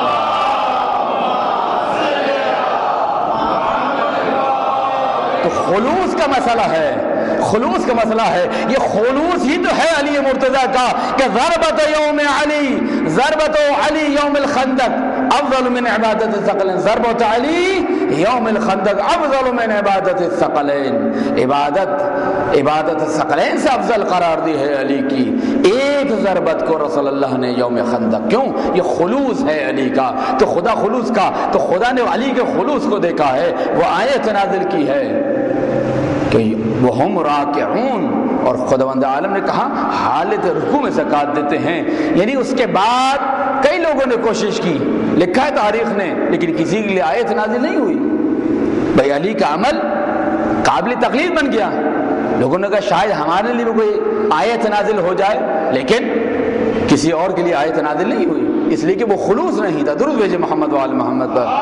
[SPEAKER 2] تو خلوص کا مسئلہ ہے، خلوص کا مسئلہ ہے۔ یہ خلوص ہی تو ہے علی مرتضیٰ کا کہ ضربت یوم علی، ضربت علی یوم الخندق افضل من عبادت الثقلین، ضربت علی یوم الخندق افضل من عبادت الثقلین۔ عبادت الثقلین سے افضل قرار دی ہے علی کی ایک ضربت کو رسول اللہ نے یوم خندق۔ کیوں؟ یہ خلوص ہے علی کا، تو خدا خلوص کا، تو خدا نے علی کے خلوص کو دیکھا ہے، وہ آیت نازل کی ہے کہ وہم راکعون، اور خداوند عالم نے کہا حالت رکوع میں زکات دیتے ہیں۔ یعنی اس کے بعد کئی لوگوں نے کوشش کی، لکھا ہے تاریخ نے، لیکن کسی کے لیے آیت نازل نہیں ہوئی۔ بھائی علی کا عمل قابل تقلید بن گیا، لوگوں نے کہا شاید ہمارے لیے بھی کوئی آیت نازل ہو جائے، لیکن کسی اور کے لیے آیت نازل نہیں ہوئی، اس لیے کہ وہ خلوص نہیں تھا۔ درود بھیجے محمد وآل محمد پر۔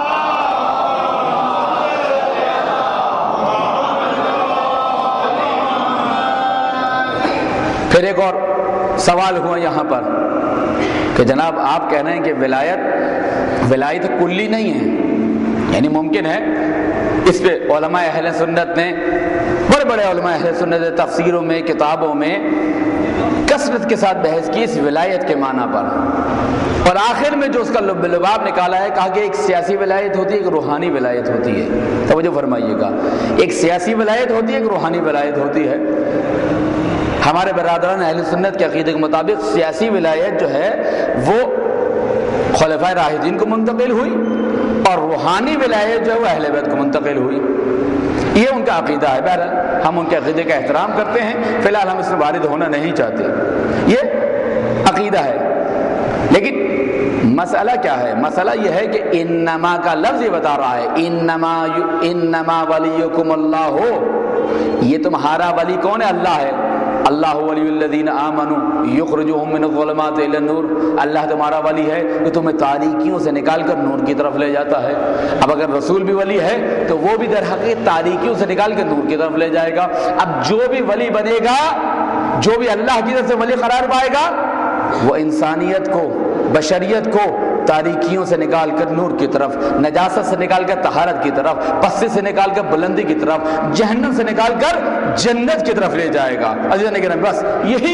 [SPEAKER 2] پھر ایک اور سوال ہوا یہاں پر کہ جناب آپ کہہ رہے ہیں کہ ولایت کلی نہیں ہے، یعنی ممکن ہے، اس پہ علماء اہل سنت نے، بڑے بڑے علماء اہل سنت نے تفسیروں میں، کتابوں میں کثرت کے ساتھ بحث کی اس ولایت کے معنی پر، اور آخر میں جو اس کا لباب نکالا ہے، کہا کہ ایک سیاسی ولایت ہوتی ہے، ایک روحانی ولایت ہوتی ہے۔ توجہ فرمائیے گا، ایک سیاسی ولایت ہوتی ہے، ایک روحانی ولایت ہوتی ہے۔ ہمارے برادران اہل سنت کے عقیدے کے مطابق سیاسی ولایت جو ہے وہ خلفائے راشدین کو منتقل ہوئی، اور روحانی ولایت جو ہے وہ اہل بیت کو منتقل ہوئی۔ یہ ان کا عقیدہ ہے، بہرحال ہم ان کے عقیدے کا احترام کرتے ہیں، فی الحال ہم اس میں وارد ہونا نہیں چاہتے، یہ عقیدہ ہے۔ لیکن مسئلہ کیا ہے؟ مسئلہ یہ ہے کہ انما کا لفظ یہ بتا رہا ہے، انما ولیکم اللہ ہو، یہ تمہارا ولی کون ہے؟ اللہ ہے۔ اللہ ولی الذین آمنوا یخرجهم من الظلمات الی النور، اللہ تمہارا ولی ہے جو تمہیں تاریکیوں سے نکال کر نور کی طرف لے جاتا ہے۔ اب اگر رسول بھی ولی ہے تو وہ بھی در حقیقت تاریکیوں سے نکال کر نور کی طرف لے جائے گا۔ اب جو بھی ولی بنے گا، جو بھی اللہ کی طرف سے ولی قرار پائے گا، وہ انسانیت کو، بشریت کو تاریکیوں سے نکال کر نور کی طرف، نجاست سے نکال کر طہارت کی طرف، پستی سے نکال کر بلندی کی طرف، جہنم سے نکال کر جنت کی طرف لے جائے گا۔ عزیزان گرامی، بس یہی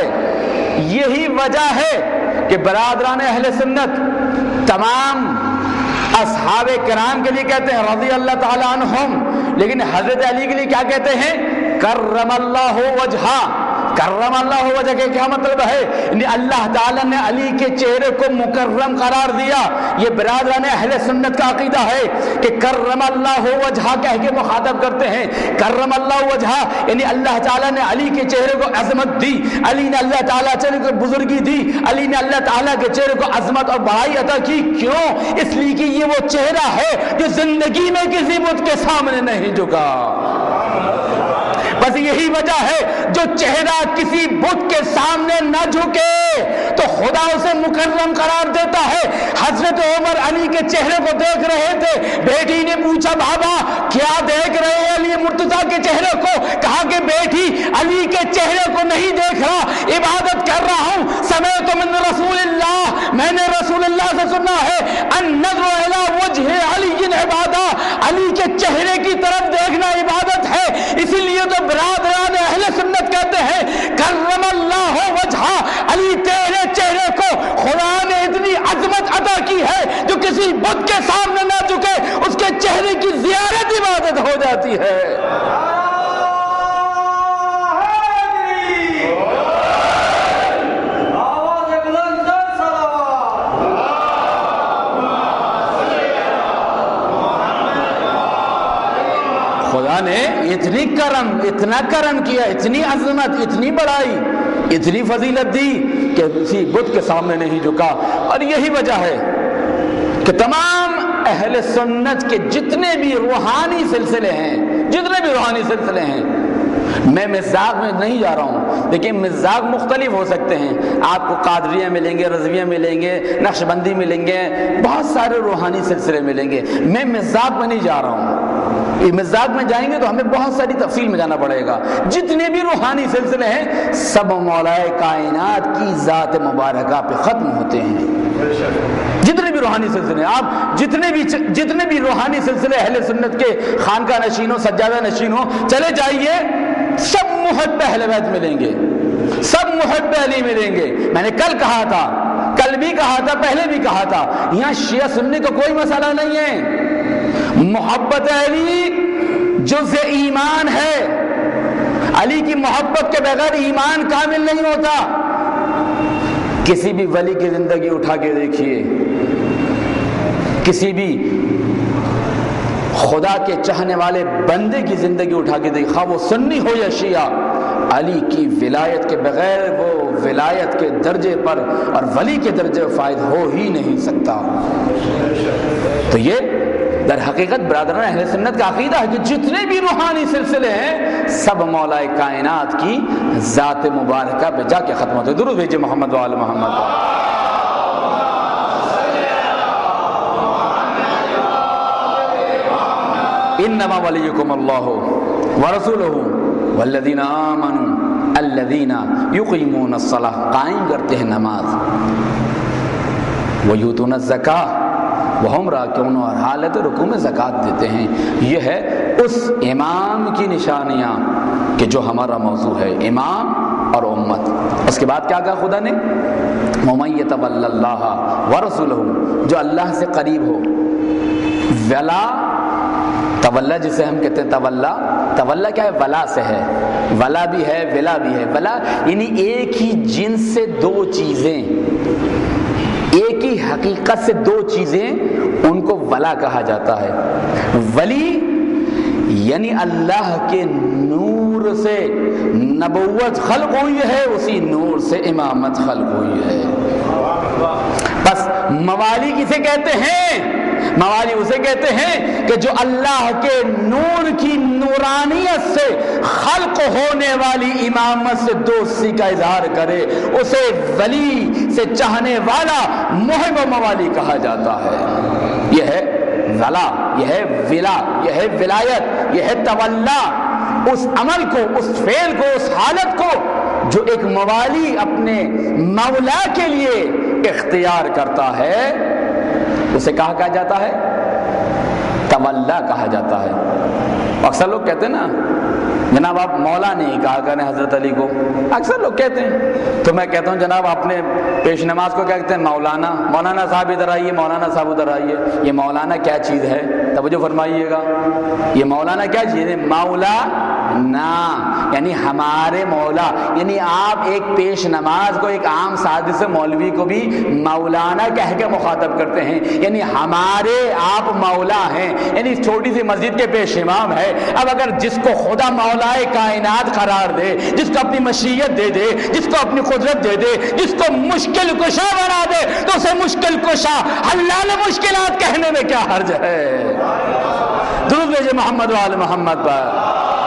[SPEAKER 2] وجہ ہے کہ برادران اہل سنت تمام اصحاب کرام کے لیے کہتے ہیں رضی اللہ تعالی عنہم، لیکن حضرت علی کے لیے کیا کہتے ہیں؟ کرم اللہ وجہہ۔ کرم اللہ وجہ کے کیا مطلب ہے؟ یعنی اللہ تعالیٰ نے علی کے چہرے کو مکرم قرار دیا۔ یہ برادران اہل سنت کا عقیدہ ہے کہ کرم اللہ وجہ کہہ کے مخاطب کرتے ہیں۔ کرم اللہ وجہ یعنی اللہ تعالیٰ نے علی کے چہرے کو عظمت دی، علی نے اللہ تعالیٰ چہرے کو بزرگی دی، علی نے اللہ تعالیٰ کے چہرے کو عظمت اور بڑائی عطا کی۔ کیوں؟ اس لیے کہ یہ وہ چہرہ ہے جو زندگی میں کسی بت کے سامنے نہیں جھکا۔ بس یہی وجہ ہے، جو چہرہ کسی بت کے سامنے نہ جھکے تو خدا اسے مکرم قرار دیتا ہے۔ حضرت عمر علی کے چہرے کو دیکھ رہے تھے، بیٹی نے پوچھا بابا کیا دیکھ رہے ہیں علی مرتضیٰ کے چہرے کو؟ کہا کہ بیٹی علی کے چہرے کو نہیں دیکھ رہا، عبادت کر رہا ہوں، فرما ہے النظر الی وجہ علی عبادہ، علی کے چہرے کی طرف دیکھنا عبادت ہے۔ اسی لیے تو برادران اہل سنت کہتے ہیں کرم اللہ وجہہ، علی تیرے چہرے کو خدا نے اتنی عظمت عطا کی ہے جو کسی بت کے سامنے نہ جھکے، اس کے چہرے کی زیارت عبادت ہو جاتی ہے۔ خدا نے اتنا کرم کیا، اتنی عظمت، اتنی بڑائی، اتنی فضیلت دی کہ کسی بت کے سامنے نہیں جھکا۔ اور یہی وجہ ہے کہ تمام اہل سنت کے جتنے بھی روحانی سلسلے ہیں، میں مزاق میں نہیں جا رہا ہوں، لیکن مزاق مختلف ہو سکتے ہیں۔ آپ کو قادریہ ملیں گے، رضویہ ملیں گے، نقشبندی ملیں گے، بہت سارے روحانی سلسلے ملیں گے۔ میں مزاق میں نہیں جا رہا ہوں، یہ مزاق میں جائیں گے تو ہمیں بہت ساری تفصیل میں جانا پڑے گا۔ جتنے بھی روحانی سلسلے ہیں سب مولا کائنات کی ذات مبارکہ پہ ختم ہوتے ہیں۔ جتنے بھی روحانی سلسلے، آپ جتنے بھی روحانی سلسلے اہل سنت کے خانقاہ نشینوں، سجادہ نشینوں چلے جائیے، سب محب اہل بیت ملیں گے، سب محب علی ملیں گے۔ میں نے کل کہا تھا، کل بھی کہا تھا، پہلے بھی کہا تھا، یہاں شیعہ سنی کا کوئی مسئلہ نہیں ہے۔ محبت علی جز ایمان ہے، علی کی محبت کے بغیر ایمان کامل نہیں ہوتا۔ کسی بھی ولی کی زندگی اٹھا کے دیکھیے، کسی بھی خدا کے چاہنے والے بندے کی زندگی اٹھا کے دیکھا، خواہ وہ سنی ہو یا شیعہ، علی کی ولایت کے بغیر وہ ولایت کے درجے پر اور ولی کے درجے پر فائد ہو ہی نہیں سکتا۔ تو یہ در حقیقت برادران اہل سنت کا عقیدہ ہے کہ جتنے بھی روحانی سلسلے ہیں سب مولا کائنات کی ذات مبارکہ پہ جا کے ختم ہوتے ہیں۔ درود بھیجئے محمد وآل محمد۔ انما ولیکم اللہ ورسولہ والذین آمنوا الذین یقیمون الصلاۃ، قائم کرتے ہیں نماز، ویؤتون الزکاۃ وہم راکعون، اور حالت رکوع میں زکوٰۃ دیتے ہیں۔ یہ ہے اس امام کی نشانیاں کہ جو ہمارا موضوع ہے، امام اور امت۔ اس کے بعد کیا کہا خدا نے؟ وَمَن يَتَوَلَّ اللَّهَ وَرَسُولَهُ، جو اللہ سے قریب ہو۔ ولا تولا جسے ہم کہتے ہیں تولا کیا ہے؟ ولا سے ہے، ولا بھی ہے، ولا بھی ہے۔ ولا یعنی ایک ہی جنس سے دو چیزیں، ایک ہی حقیقت سے دو چیزیں، ان کو ولا کہا جاتا ہے۔ ولی یعنی اللہ کے نور سے نبوت خلق ہوئی ہے، اسی نور سے امامت خلق ہوئی ہے۔ بس موالی کسے کہتے ہیں؟ موالی اسے کہتے ہیں کہ جو اللہ کے نور کی نورانیت سے خلق ہونے والی امامت سے دوستی کا اظہار کرے، اسے ولی سے چاہنے والا محب و موالی کہا جاتا ہے۔ یہ ہے ولا، یہ ہے ولا، یہ ہے ولایت، یہ ہے تولا۔ اس عمل کو، اس فعل کو، اس حالت کو جو ایک موالی اپنے مولا کے لیے اختیار کرتا ہے، اسے کہا جاتا ہے؟ تولا کہا جاتا ہے۔ اکثر لوگ کہتے ہیں نا جناب آپ مولا نہیں کہا کریں حضرت علی کو، اکثر لوگ کہتے ہیں، تو میں کہتا ہوں جناب اپنے پیش نماز کو کیا کہتے ہیں؟ مولانا۔ مولانا صاحب ادھر آئیے، مولانا صاحب ادھر آئیے۔ یہ مولانا کیا چیز ہے؟ توجہ فرمائیے گا، یہ مولانا کیا چیز ہے؟ مولا نا یعنی ہمارے مولا، یعنی آپ ایک پیش نماز کو، ایک عام سادہ سے مولوی کو بھی مولانا کہہ کے مخاطب کرتے ہیں، یعنی ہمارے آپ مولا ہیں، یعنی چھوٹی سی مسجد کے پیش امام ہے۔ اب اگر جس کو خدا مولا کائنات قرار دے، جس کو اپنی مشیت دے دے، جس کو اپنی قدرت دے دے، جس کو مشکل کشا بنا دے، تو اسے مشکل کشا حلال مشکلات کہنے میں کیا حرج ہے؟ درود بھیجئے محمد وآل محمد پر۔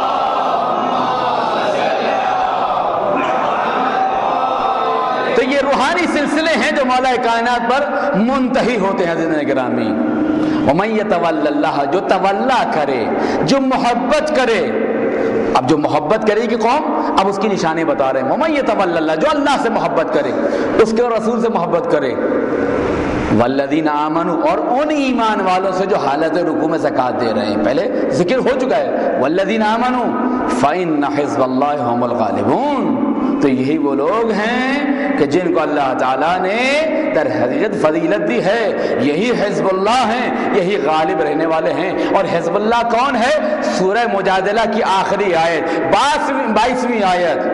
[SPEAKER 2] تو یہ روحانی سلسلے ہیں جو مولا کائنات پر منتہی ہوتے ہیں۔ حضرت گرامی، وَمَن يَتَوَلَّ اللَّهَ، جو تولا کرے، جو محبت کرے۔ اب جو محبت کرے گی قوم، اب اس کی نشانی بتا رہے ہیں۔ وَمَن يَتَوَلَّ اللَّهَ، جو اللہ سے محبت کرے، اس کے رسول سے محبت کرے، والذین آمنوا، اور ان ایمان والوں سے جو حالت رکوع میں زکوٰۃ دے رہے ہیں، پہلے ذکر ہو چکا ہے والذین آمنوا فإن حزب اللہ هم الغالبون، تو یہی وہ لوگ ہیں کہ جن کو اللہ تعالیٰ نے در حقیقت فضیلت دی ہے، یہی حزب اللہ ہیں، یہی غالب رہنے والے ہیں۔ اور حزب اللہ کون ہے؟ سورہ مجادلہ کی آخری آیت 22ویں آیت،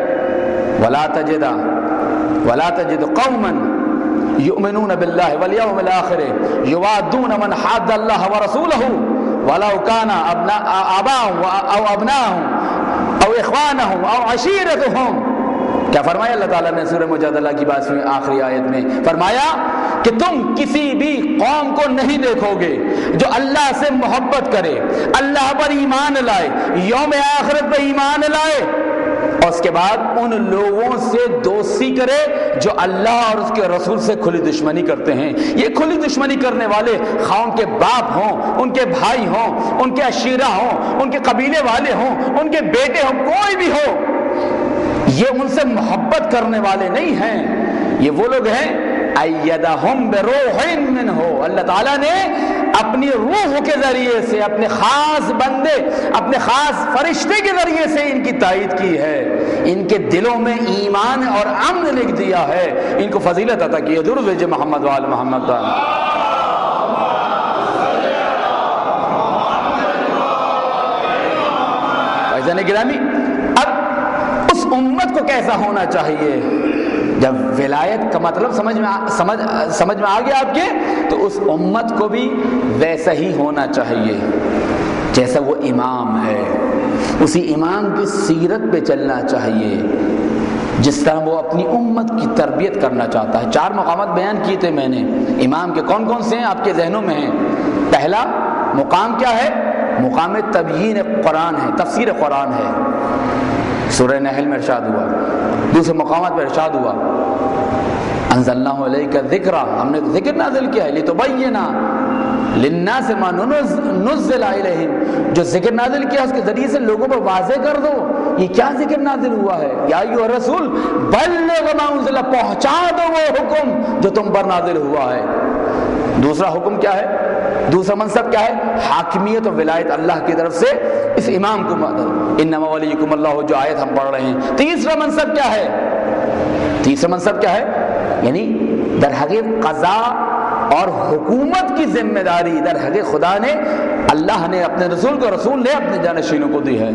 [SPEAKER 2] ولا تجد قوما یؤمنون باللہ والیوم الآخر یوادون من حاد اللہ ورسولہ ولو کان آباءهم او ابناءهم او اخوانهم او عشیرتهم۔ کیا فرمایا اللہ تعالیٰ نے سورہ مجادلہ کی 22ویں آخری آیت میں؟ فرمایا کہ تم کسی بھی قوم کو نہیں دیکھو گے جو اللہ سے محبت کرے، اللہ پر ایمان لائے، یوم آخرت پر ایمان لائے، اور اس کے بعد ان لوگوں سے دوستی کرے جو اللہ اور اس کے رسول سے کھلی دشمنی کرتے ہیں۔ یہ کھلی دشمنی کرنے والے خواہ ان کے باپ ہوں، ان کے بھائی ہوں، ان کے عشیرہ ہوں، ان کے قبیلے والے ہوں، ان کے بیٹے ہوں، کوئی بھی ہو، یہ ان سے محبت کرنے والے نہیں ہیں۔ یہ وہ لوگ ہیں ایدہم بروح منہ، اللہ تعالیٰ نے اپنی روح کے ذریعے سے، اپنے خاص بندے، اپنے خاص فرشتے کے ذریعے سے ان کی تائید کی ہے، ان کے دلوں میں ایمان اور امن لکھ دیا ہے، ان کو فضیلت عطا کی ہے۔ درود بھیجے محمد وآل محمد۔ بھائیان گرامی، اب اس امت کو کیسا ہونا چاہیے؟ جب ولایت کا مطلب سمجھ میں آ گیا آپ کے، تو اس امت کو بھی ویسا ہی ہونا چاہیے جیسا وہ امام ہے، اسی امام کی سیرت پہ چلنا چاہیے جس طرح وہ اپنی امت کی تربیت کرنا چاہتا ہے۔ 4 مقامات بیان کیے تھے میں نے، امام کے کون کون سے ہیں آپ کے ذہنوں میں ہیں؟ پہلا مقام کیا ہے؟ مقام تبیین قرآن ہے، تفسیر قرآن ہے، سورہ نحل میں ارشاد ہوا۔ دوسرے مقامات پر ارشاد ہوا انزلنا الیک الذکر، ہم نے ذکر نازل کیا ہے لتبین للناس ما نزل الیہم، جو ذکر نازل کیا اس کے ذریعے سے لوگوں پر واضح کر دو یہ کیا ذکر نازل ہوا ہے۔ یا ایھا الرسول بلغ ما انزل، پہنچا دو وہ حکم جو تم پر نازل ہوا ہے۔ دوسرا حکم کیا ہے؟ دوسرا منصب کیا ہے؟ حاکمیت و ولایت اللہ کی طرف سے اس امام کو، انما ولیکم اللہ، جو آیت ہم پڑھ رہے ہیں۔ تیسرا منصب کیا ہے؟ تیسرا منصب کیا ہے؟ یعنی در حقیقت قضا اور حکومت کی ذمہ داری در حقیقت خدا نے، اللہ نے اپنے رسول کو، رسول نے اپنے جانشینوں کو دی ہے۔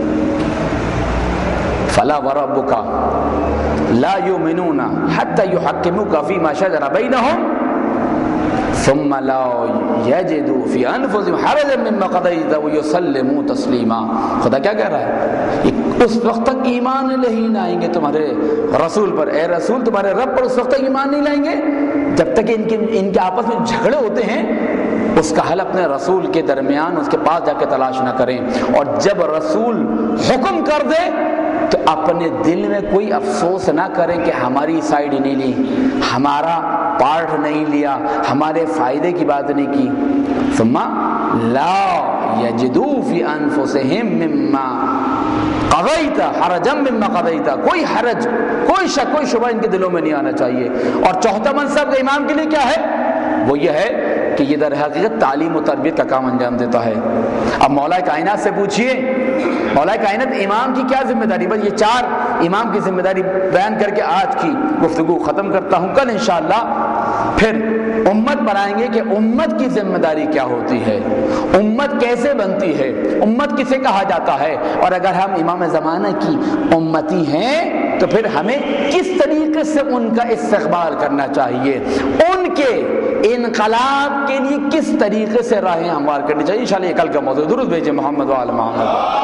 [SPEAKER 2] فلا وربک لا یؤمنون حتی یحکموک فیما شجر بینہم ثم لا یجدوا فی انفسہم حرجا مما قضیت ویسلموا تسلیما۔ خدا کیا کہہ رہا ہے؟ اس وقت تک ایمان نہیں لائیں گے تمہارے رسول پر، اے رسول تمہارے رب پر اس وقت تک ایمان نہیں لائیں گے جب تک ان کے آپس میں جھگڑے ہوتے ہیں اس کا حل اپنے رسول کے درمیان اس کے پاس جا کے تلاش نہ کریں، اور جب رسول حکم کر دے تو اپنے دل میں کوئی افسوس نہ کریں کہ ہماری سائیڈ نہیں لی، ہمارا پارٹ نہیں لیا، ہمارے فائدے کی بات نہیں کی۔ ثم لا یجدوا فی انفسہم مما قضیت حرجا مما قضیت، کوئی حرج، کوئی شک، کوئی شبہ ان کے دلوں میں نہیں آنا چاہیے۔ اور چوتھا منصب امام کے لیے کیا ہے؟ وہ یہ ہے کہ یہ در حقیقت تعلیم و تربیت کا کام انجام دیتا ہے۔ اب مولا کائنات سے پوچھئے، مولا کائنات امام کی کیا ذمہ داری؟ بس یہ 4 امام کی ذمہ داری بیان کر کے آج کی گفتگو ختم کرتا ہوں۔ کل انشاءاللہ پھر امت بنائیں گے کہ امت کی ذمہ داری کیا ہوتی ہے، امت کیسے بنتی ہے، امت کسے کہا جاتا ہے، اور اگر ہم امام زمانہ کی امتی ہیں تو پھر ہمیں کس طریقے سے ان کا استقبال کرنا چاہیے، ان کے انقلاب کے لیے کس طریقے سے راہیں ہموار کرنی چاہیے۔ انشاءاللہ یہ کل کا موضوع۔ درود بھیجیں محمد و آل محمد۔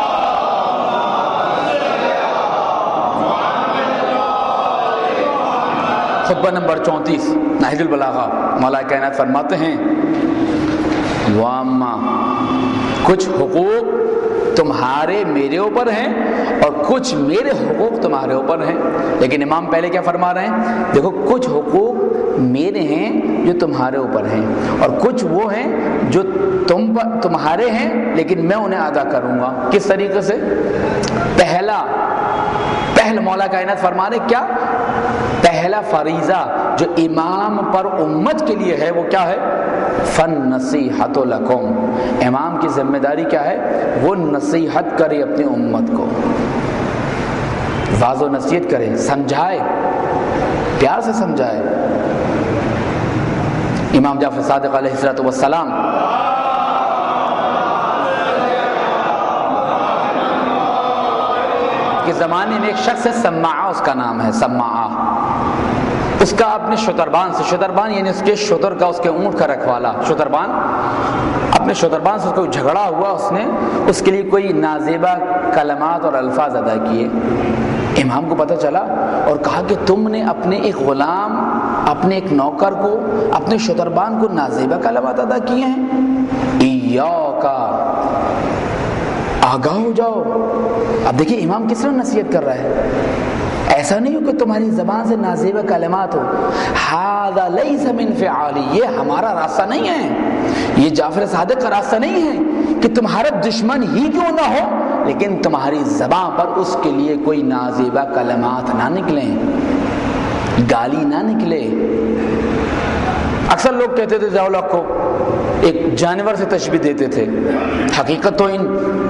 [SPEAKER 2] خطبہ نمبر 34 نہج البلاغہ، مولا کائنات فرماتے ہیں واما، کچھ حقوق تمہارے میرے اوپر ہیں اور کچھ میرے حقوق تمہارے اوپر ہیں۔ لیکن امام پہلے کیا فرما رہے ہیں؟ دیکھو کچھ حقوق میرے ہیں جو تمہارے اوپر ہیں، اور کچھ وہ ہیں جو تمہارے ہیں لیکن میں انہیں ادا کروں گا۔ کس طریقے سے؟ پہلا پہلا مولا کائنات فرمانے کیا پہلا فریضہ جو امام پر امت کے لیے ہے وہ کیا ہے؟ فَالنَّصِيحَةُ لَكُمْ، امام کی ذمہ داری کیا ہے؟ وہ نصیحت کرے اپنی امت کو، واضح و نصیحت کرے، سمجھائے، پیار سے سمجھائے۔ امام جعفر صادق علیہ السلام کے زمانے میں ایک شخص ہے سماعہ، اس کا نام ہے سماعہ، اس کا اپنے شتربان سے، شتربان یعنی اس کے شتر کا، اس کے اونٹ کا رکھوالا، شتربان، اپنے شتربان سے اس کو جھگڑا ہوا، اس نے اس کے لیے کوئی نازیبہ کلمات اور الفاظ ادا کیے۔ امام کو پتہ چلا اور کہا کہ تم نے اپنے ایک غلام، اپنے ایک نوکر کو، اپنے شتربان کو نازیبہ کلمات ادا کیے ہیں، ایاکا، آگاہ ہو جاؤ۔ اب دیکھیے امام کس طرح نصیحت کر رہا ہے، ایسا نہیں ہو کہ تمہاری زبان سے نازیبہ کلمات ہو، ھذا لیس من فعالی، یہ ہمارا راستہ نہیں ہے، یہ جعفر صادق کا راستہ نہیں ہے کہ تمہارا دشمن ہی کیوں نہ ہو لیکن تمہاری زبان پر اس کے لیے کوئی نازیبہ کلمات نہ نکلیں، گالی نہ نکلے۔ اکثر لوگ کہتے تھے ضیاء الحق کو ایک جانور سے تشبیہ دیتے تھے، حقیقت تو ان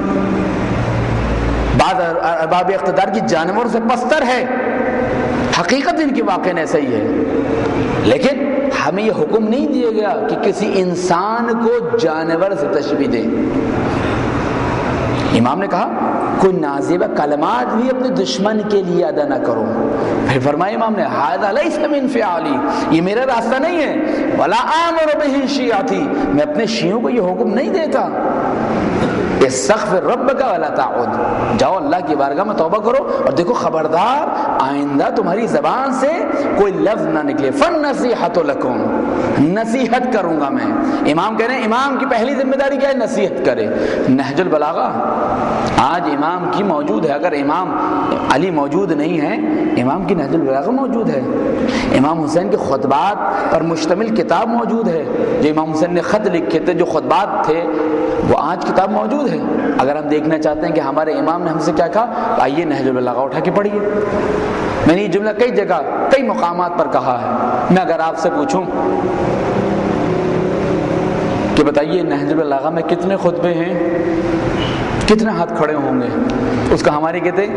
[SPEAKER 2] بعض ارباب اقتدار کی جانوروں سے پستر ہے، حقیقت ان کی واقعی ایسا ہی ہے، لیکن ہمیں یہ حکم نہیں دیا گیا کہ کسی انسان کو جانور سے تشبیہ دیں۔ امام نے کہا کوئی نازیبہ کلمات بھی اپنے دشمن کے لیے ادا نہ کرو۔ پھر فرمایا امام نے ھذا لیس من فعالی، یہ میرا راستہ نہیں ہے، ولا آمر بہ شیعتی، میں اپنے شیعوں کو یہ حکم نہیں دیتا، استغفر ربک ولا تعد، جاؤ اللہ کی بارگاہ میں توبہ کرو اور دیکھو خبردار آئندہ تمہاری زبان سے کوئی لفظ نہ نکلے، فالنصیحۃ لکم، نصیحت کروں گا میں۔ امام کہہ رہے ہیں امام کی پہلی ذمہ داری کیا ہے؟ نصیحت کرے۔ نہج البلاغہ آج امام کی موجود ہے، اگر امام علی موجود نہیں ہے، امام کی نہج البلاغہ موجود ہے، امام حسین کے خطبات پر مشتمل کتاب موجود ہے، جو امام حسین نے خط لکھے تھے، جو خطبات تھے، وہ آج کتاب موجود ہے۔ اگر ہم دیکھنا چاہتے ہیں کہ ہمارے امام نے ہم سے کیا کہا، آئیے نہج البلاغہ اٹھا کے پڑھیے۔ میں نے یہ جملہ کئی جگہ کئی مقامات پر کہا ہے۔ میں اگر آپ سے پوچھوں کہ بتائیے نہج البلاغہ میں کتنے خطبے ہیں، کتنے ہاتھ کھڑے ہوں گے؟ اس کا ہمارے کہتے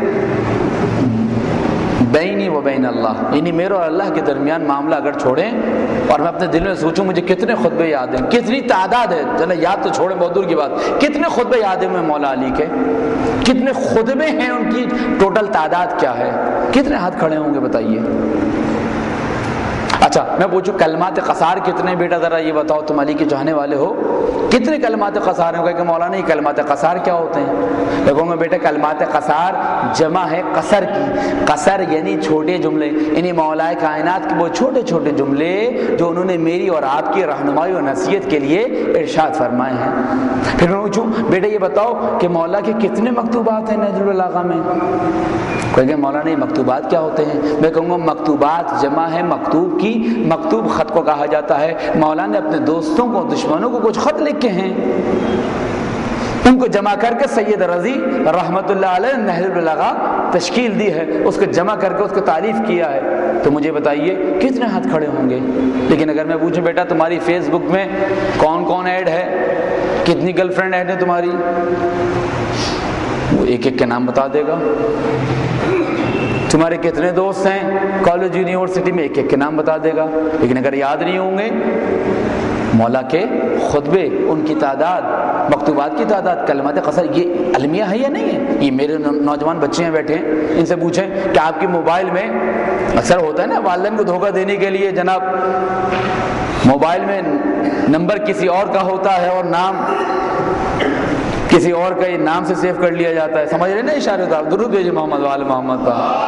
[SPEAKER 2] بینی و بین اللہ، یعنی میرے اور اللہ کے درمیان معاملہ اگر چھوڑیں اور میں اپنے دل میں سوچوں مجھے کتنے خطبے یاد ہیں، کتنی تعداد ہے، چلے یاد تو چھوڑیں بہت دور کی بات، کتنے خطبے یاد ہیں میں مولا علی کے، کتنے خطبے ہیں، ان کی ٹوٹل تعداد کیا ہے، کتنے ہاتھ کھڑے ہوں گے بتائیے؟ اچھا میں پوچھوں کلمات قصار کتنے؟ بیٹا ذرا یہ بتاؤ، تم علی کے چاہنے والے ہو، کتنے کلمات قصار ہیں؟ کہ مولانا یہ کلمات قصار کیا ہوتے ہیں؟ میں کہوں گا بیٹا کلمات قصار جمع ہے قصر کی، قصر یعنی چھوٹے جملے، یعنی مولا کائنات کے وہ چھوٹے چھوٹے جملے جو انہوں نے میری اور آپ کی رہنمائی اور نصیحت کے لیے ارشاد فرمائے ہیں۔ پھر میں پوچھوں بیٹا یہ بتاؤ کہ مولا کے کتنے مکتوبات ہیں نہج البلاغہ میں؟ کہ مولانا یہ مکتوبات کیا ہوتے ہیں؟ میں کہوں گا مکتوبات جمع ہے مکتوب کی، مکتوب خط کو کہا جاتا ہے۔ مولانا نے اپنے دوستوں کو، دشمنوں کو کچھ خط لکھے ہیں، ان کو جمع کر کے سید رضی رحمت اللہ علیہ نہج البلاغہ تشکیل دی ہے، اس کو جمع کر کے اس کو تعریف کیا ہے۔ تو مجھے بتائیے کتنے ہاتھ کھڑے ہوں گے؟ لیکن اگر میں پوچھوں بیٹا تمہاری فیس بک میں کون کون ایڈ ہے، کتنی گرل فرینڈ ایڈ ہے تمہاری، وہ ایک ایک کے نام بتا دے گا۔ تمہارے کتنے دوست ہیں کالج یونیورسٹی میں، ایک ایک کے نام بتا دے گا۔ لیکن اگر یاد نہیں ہوں گے مولا کے خطبے، ان کی تعداد، مکتوبات کی تعداد، کلمات قصر، یہ المیہ ہے یا نہیں ہے؟ یہ میرے نوجوان بچے ہیں بیٹھے ہیں، ان سے پوچھیں کہ آپ کے موبائل میں اکثر ہوتا ہے نا والدین کو دھوکہ دینے کے لیے، جناب موبائل میں نمبر کسی اور کا ہوتا ہے اور نام کسی اور کا، یہ نام سے سیو کر لیا جاتا ہے، سمجھ رہے نا اشارے تو آپ درود بھیجیں محمد وال محمد پر۔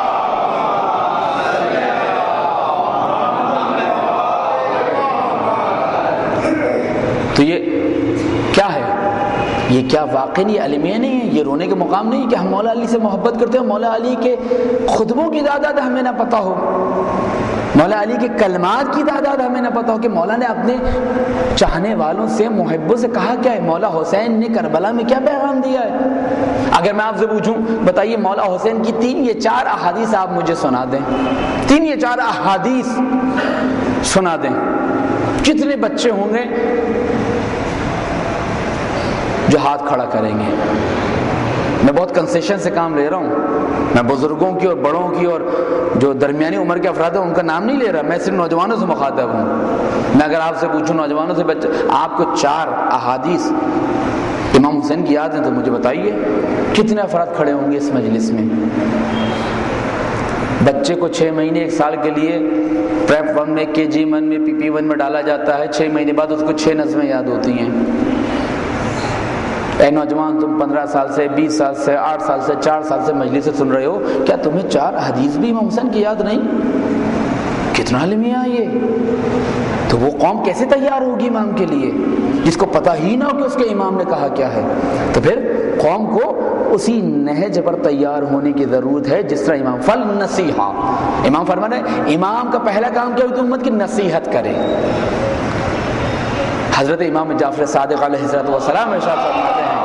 [SPEAKER 2] تو یہ کیا ہے؟ یہ کیا واقعی یہ علمیہ نہیں ہے؟ یہ رونے کے مقام نہیں ہے کہ ہم مولا علی سے محبت کرتے ہیں، مولا علی کے خطبوں کی تعداد ہمیں نہ پتہ ہو؟ مولا علی کے کلمات کی تعداد ہمیں نہ پتہ ہو کہ مولا نے اپنے چاہنے والوں سے محبوں سے کہا کیا ہے، مولا حسین نے کربلا میں کیا پیغام دیا ہے۔ اگر میں آپ سے پوچھوں بتائیے مولا حسین کی 3 یا 4 احادیث آپ مجھے سنا دیں، 3 یا 4 احادیث سنا دیں، کتنے بچے ہوں گے جو ہاتھ کھڑا کریں گے؟ میں بہت کنسیشن سے کام لے رہا ہوں، میں بزرگوں کی اور بڑوں کی اور جو درمیانی عمر کے افراد ہیں ان کا نام نہیں لے رہا، میں صرف نوجوانوں سے مخاطب ہوں۔ میں اگر آپ سے پوچھوں نوجوانوں سے آپ کو 4 احادیث امام حسین کی یاد ہیں تو مجھے بتائیے کتنے افراد کھڑے ہوں گے اس مجلس میں؟ بچے کو 6 مہینے 1 سال کے لیے پریپ 1 میں KG 1 میں PP 1 میں ڈالا جاتا ہے، 6 مہینے بعد اس کو 6 نظمیں یاد ہوتی ہیں۔ اے نوجوان تم 15 سال سے 20 سال سے 8 سال سے 4 سال سے مجلس سے سن رہے ہو، کیا تمہیں 4 حدیث بھی امام حسین کی یاد نہیں؟ کتنا علمیہ ہے یہ؟ تو وہ قوم کیسے تیار ہوگی امام کے لیے جس کو پتہ ہی نہ ہو کہ اس کے امام نے کہا کیا ہے؟ تو پھر قوم کو اسی نہج پر تیار ہونے کی ضرورت ہے جس طرح امام فالنصیحہ، امام فرما رہے ہیں امام کا پہلا کام کیا ہوتی ہے؟ امت کی نصیحت کرے۔ حضرت امام جعفر صادق علیہ السلام ارشاد فرماتے ہیں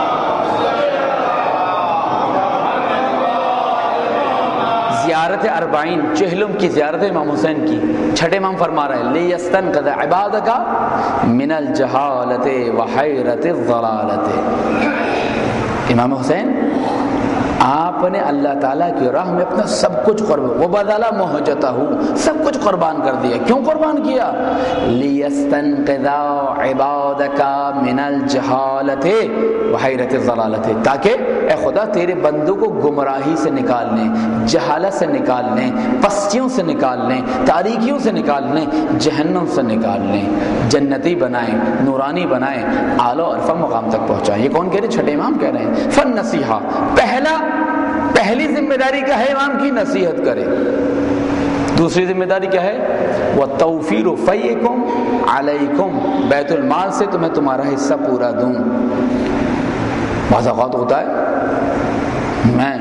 [SPEAKER 2] زیارت 40 چہلم کی زیارت امام حسین کی، 6 امام فرما رہے ہیں لیستنقذ عبادک من الجہالت وحیرت الضلالت۔ امام حسین آپ نے اللہ تعالیٰ کی راہ میں اپنا سب کچھ قربان، وبذل مہجتہ، سب کچھ قربان کر دیا۔ کیوں قربان کیا؟ لیستنقذ عبادک من الجہالت وحیرت الضلالت، تاکہ اے خدا تیرے بندوں کو گمراہی سے نکالنے، جہالت سے نکالنے، پستیوں سے نکالنے، تاریکیوں سے نکالنے، جہنم سے نکالنے، جنتی بنائیں، نورانی بنائیں، اعلیٰ و عرفہ مقام تک پہنچائیں۔ یہ کون کہہ رہے؟ 6 امام کہہ رہے ہیں فالنصیحہ، پہلی ذمہ داری کیا ہے؟ امام کی نصیحت کرے۔ دوسری ذمہ داری کیا ہے؟ وَتَوْفِيرُ فَيِّكُمْ عَلَيْكُمْ، بیت المال سے تمہیں تمہارا حصہ پورا دوں۔ بعض اوقات ہوتا ہے میں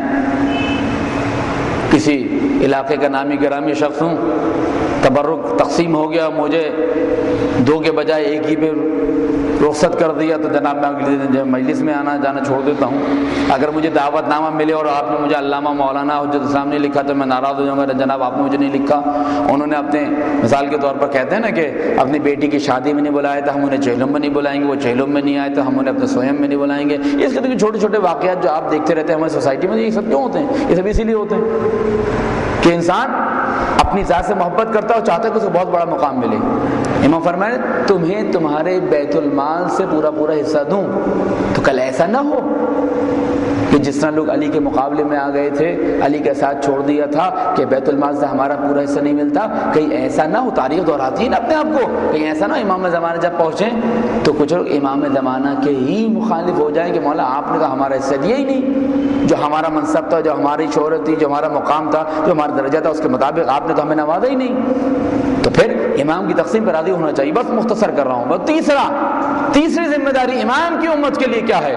[SPEAKER 2] کسی علاقے کا نامی گرامی شخص ہوں، تبرک تقسیم ہو گیا، مجھے 2 کے بجائے 1 ہی پہ رخصت کر دیا تو جناب میں اگلے دن مجلس میں آنا جانا چھوڑ دیتا ہوں۔ اگر مجھے دعوت نامہ ملے اور آپ نے مجھے علامہ مولانا حجت اسلام نہیں لکھا تو میں ناراض ہو جاؤں گا، جناب آپ نے مجھے نہیں لکھا۔ انہوں نے اپنے مثال کے طور پر کہتے ہیں نا کہ اپنی بیٹی کی شادی میں نہیں بلایا تھا، ہم انہیں چہلم میں نہیں بلائیں گے، وہ چہلم میں نہیں آئے تو ہم انہیں اپنے سویم میں نہیں بلائیں گے۔ اس قسم کے چھوٹے چھوٹے واقعات جو آپ دیکھتے رہتے ہیں ہماری سوسائٹی میں، یہ سب کیوں ہوتے ہیں؟ یہ سب اسی لیے ہوتے ہیں کہ انسان اپنی ذات سے محبت کرتا ہے اور چاہتا ہے کہ اسے بہت بڑا مقام ملے۔ امام فرمائے تمہیں تمہارے بیت المال سے پورا حصہ دوں تو کل ایسا نہ ہو کہ جس طرح لوگ علی کے مقابلے میں آ گئے تھے، علی کے ساتھ چھوڑ دیا تھا کہ بیت المال سے ہمارا پورا حصہ نہیں ملتا، کہیں ایسا نہ ہو، تاریخ دہراتی ہے نا اپنے آپ کو، کہیں ایسا نہ ہو امام زمانہ جب پہنچیں تو کچھ لوگ امام زمانہ کے ہی مخالف ہو جائیں کہ مولا آپ نے کہا ہمارا حصہ دیا ہی نہیں، جو ہمارا منصب تھا، جو ہماری شہرت تھی، جو ہمارا مقام تھا، جو ہمارا درجہ تھا، اس کے مطابق آپ نے تو ہمیں نوازا ہی نہیں۔ تو پھر امام کی تقسیم پر راضی ہونا چاہیے۔ بس مختصر کر رہا ہوں۔ تیسری ذمہ داری امام کی امت کے لیے کیا ہے؟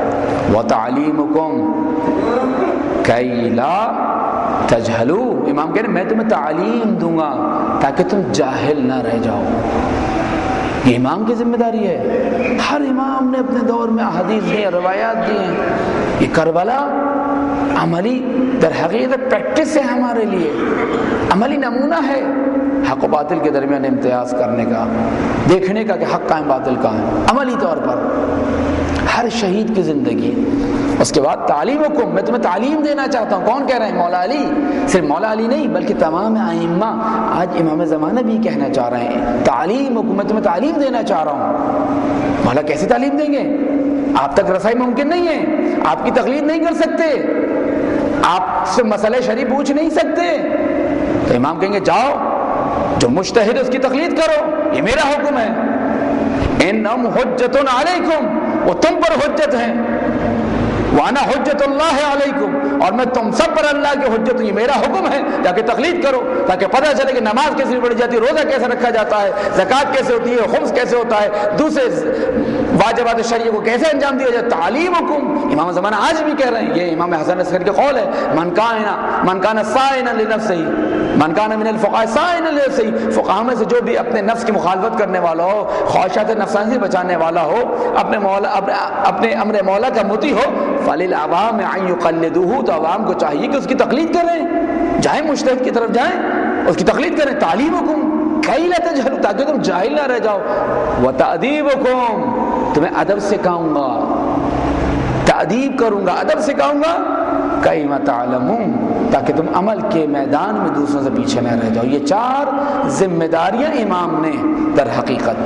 [SPEAKER 2] وَتَعْلِيمُكُمْ كَيْ لَا تَجْهَلُوا، امام کہہ رہے ہیں میں تمہیں تعلیم دوں گا تاکہ تم جاہل نہ رہ جاؤ۔ یہ امام کی ذمہ داری ہے۔ ہر امام نے اپنے دور میں احادیث دی ہیں، روایات دی ہیں۔ یہ کربلا عملی در حقیقت پریکٹس ہے ہمارے لیے، عملی نمونہ ہے حق و باطل کے درمیان امتیاز کرنے کا، دیکھنے کا کہ حق کہاں ہے باطل کہاں ہے، عملی طور پر ہر شہید کی زندگی۔ اس کے بعد تعلیمکم، میں تمہیں تعلیم دینا چاہتا ہوں۔ کون کہہ رہے ہیں؟ مولا علی۔ صرف مولا علی نہیں بلکہ تمام ائمہ، آج امام زمانہ بھی کہنا چاہ رہے ہیں تعلیمکم، میں تمہیں تعلیم دینا چاہ رہا ہوں۔ مولا کیسے تعلیم دیں گے؟ آپ تک رسائی ممکن نہیں ہے، آپ کی تقلید نہیں کر سکتے، آپ سے مسئلہ شرعی پوچھ نہیں سکتے، تو امام کہیں گے جاؤ جو مجتہد اس کی تقلید کرو، یہ میرا حکم ہے۔ انہم حجت علیکم، وہ تم پر حجت ہیں، وانا حجت اللہ علیکم، اور میں تم سب پر اللہ کی حجت ہوں، یہ میرا حکم ہے، جا کے تقلید کرو تاکہ پتہ چلے کہ نماز کیسے پڑھی جاتی ہے، روزہ کیسے رکھا جاتا ہے، زکوٰۃ کیسے ہوتی ہے، خمس کیسے ہوتا ہے، دوسرے واجبات شرعیہ کو کیسے انجام دیا جائے۔ تعلیمکم، امام زمانہ آج بھی کہہ رہے ہیں، یہ امام حسن عسکری کے قول ہے، من کان صائنا لنفسہ، من کان من الفقہاء صائنا لنفسہ، فقہاء میں سے جو بھی اپنے نفس کی مخالفت کرنے والا ہو، خواہشات نفسانی سے بچانے والا ہو، اپنے امر مولا کا مطیع ہو، فللعوام ان یقلدوہ، تو عوام کو چاہیے کہ اس کی تقلید کریں، جائیں مجتہد کی طرف جائیں، اس کی تقلید کریں۔ تعلیمکم کئی لا تجہلوا، تاکہ تم جاہل نہ رہ جاؤ، وتأدیبکم، تمہیں ادب سکھاؤں گا، تأدیب کروں گا، ادب سکھاؤں گا، کیما تعلمون، تاکہ تم عمل کے میدان میں دوسروں سے پیچھے نہ رہ جاؤ۔ یہ 4 ذمہ داریاں امام نے در حقیقت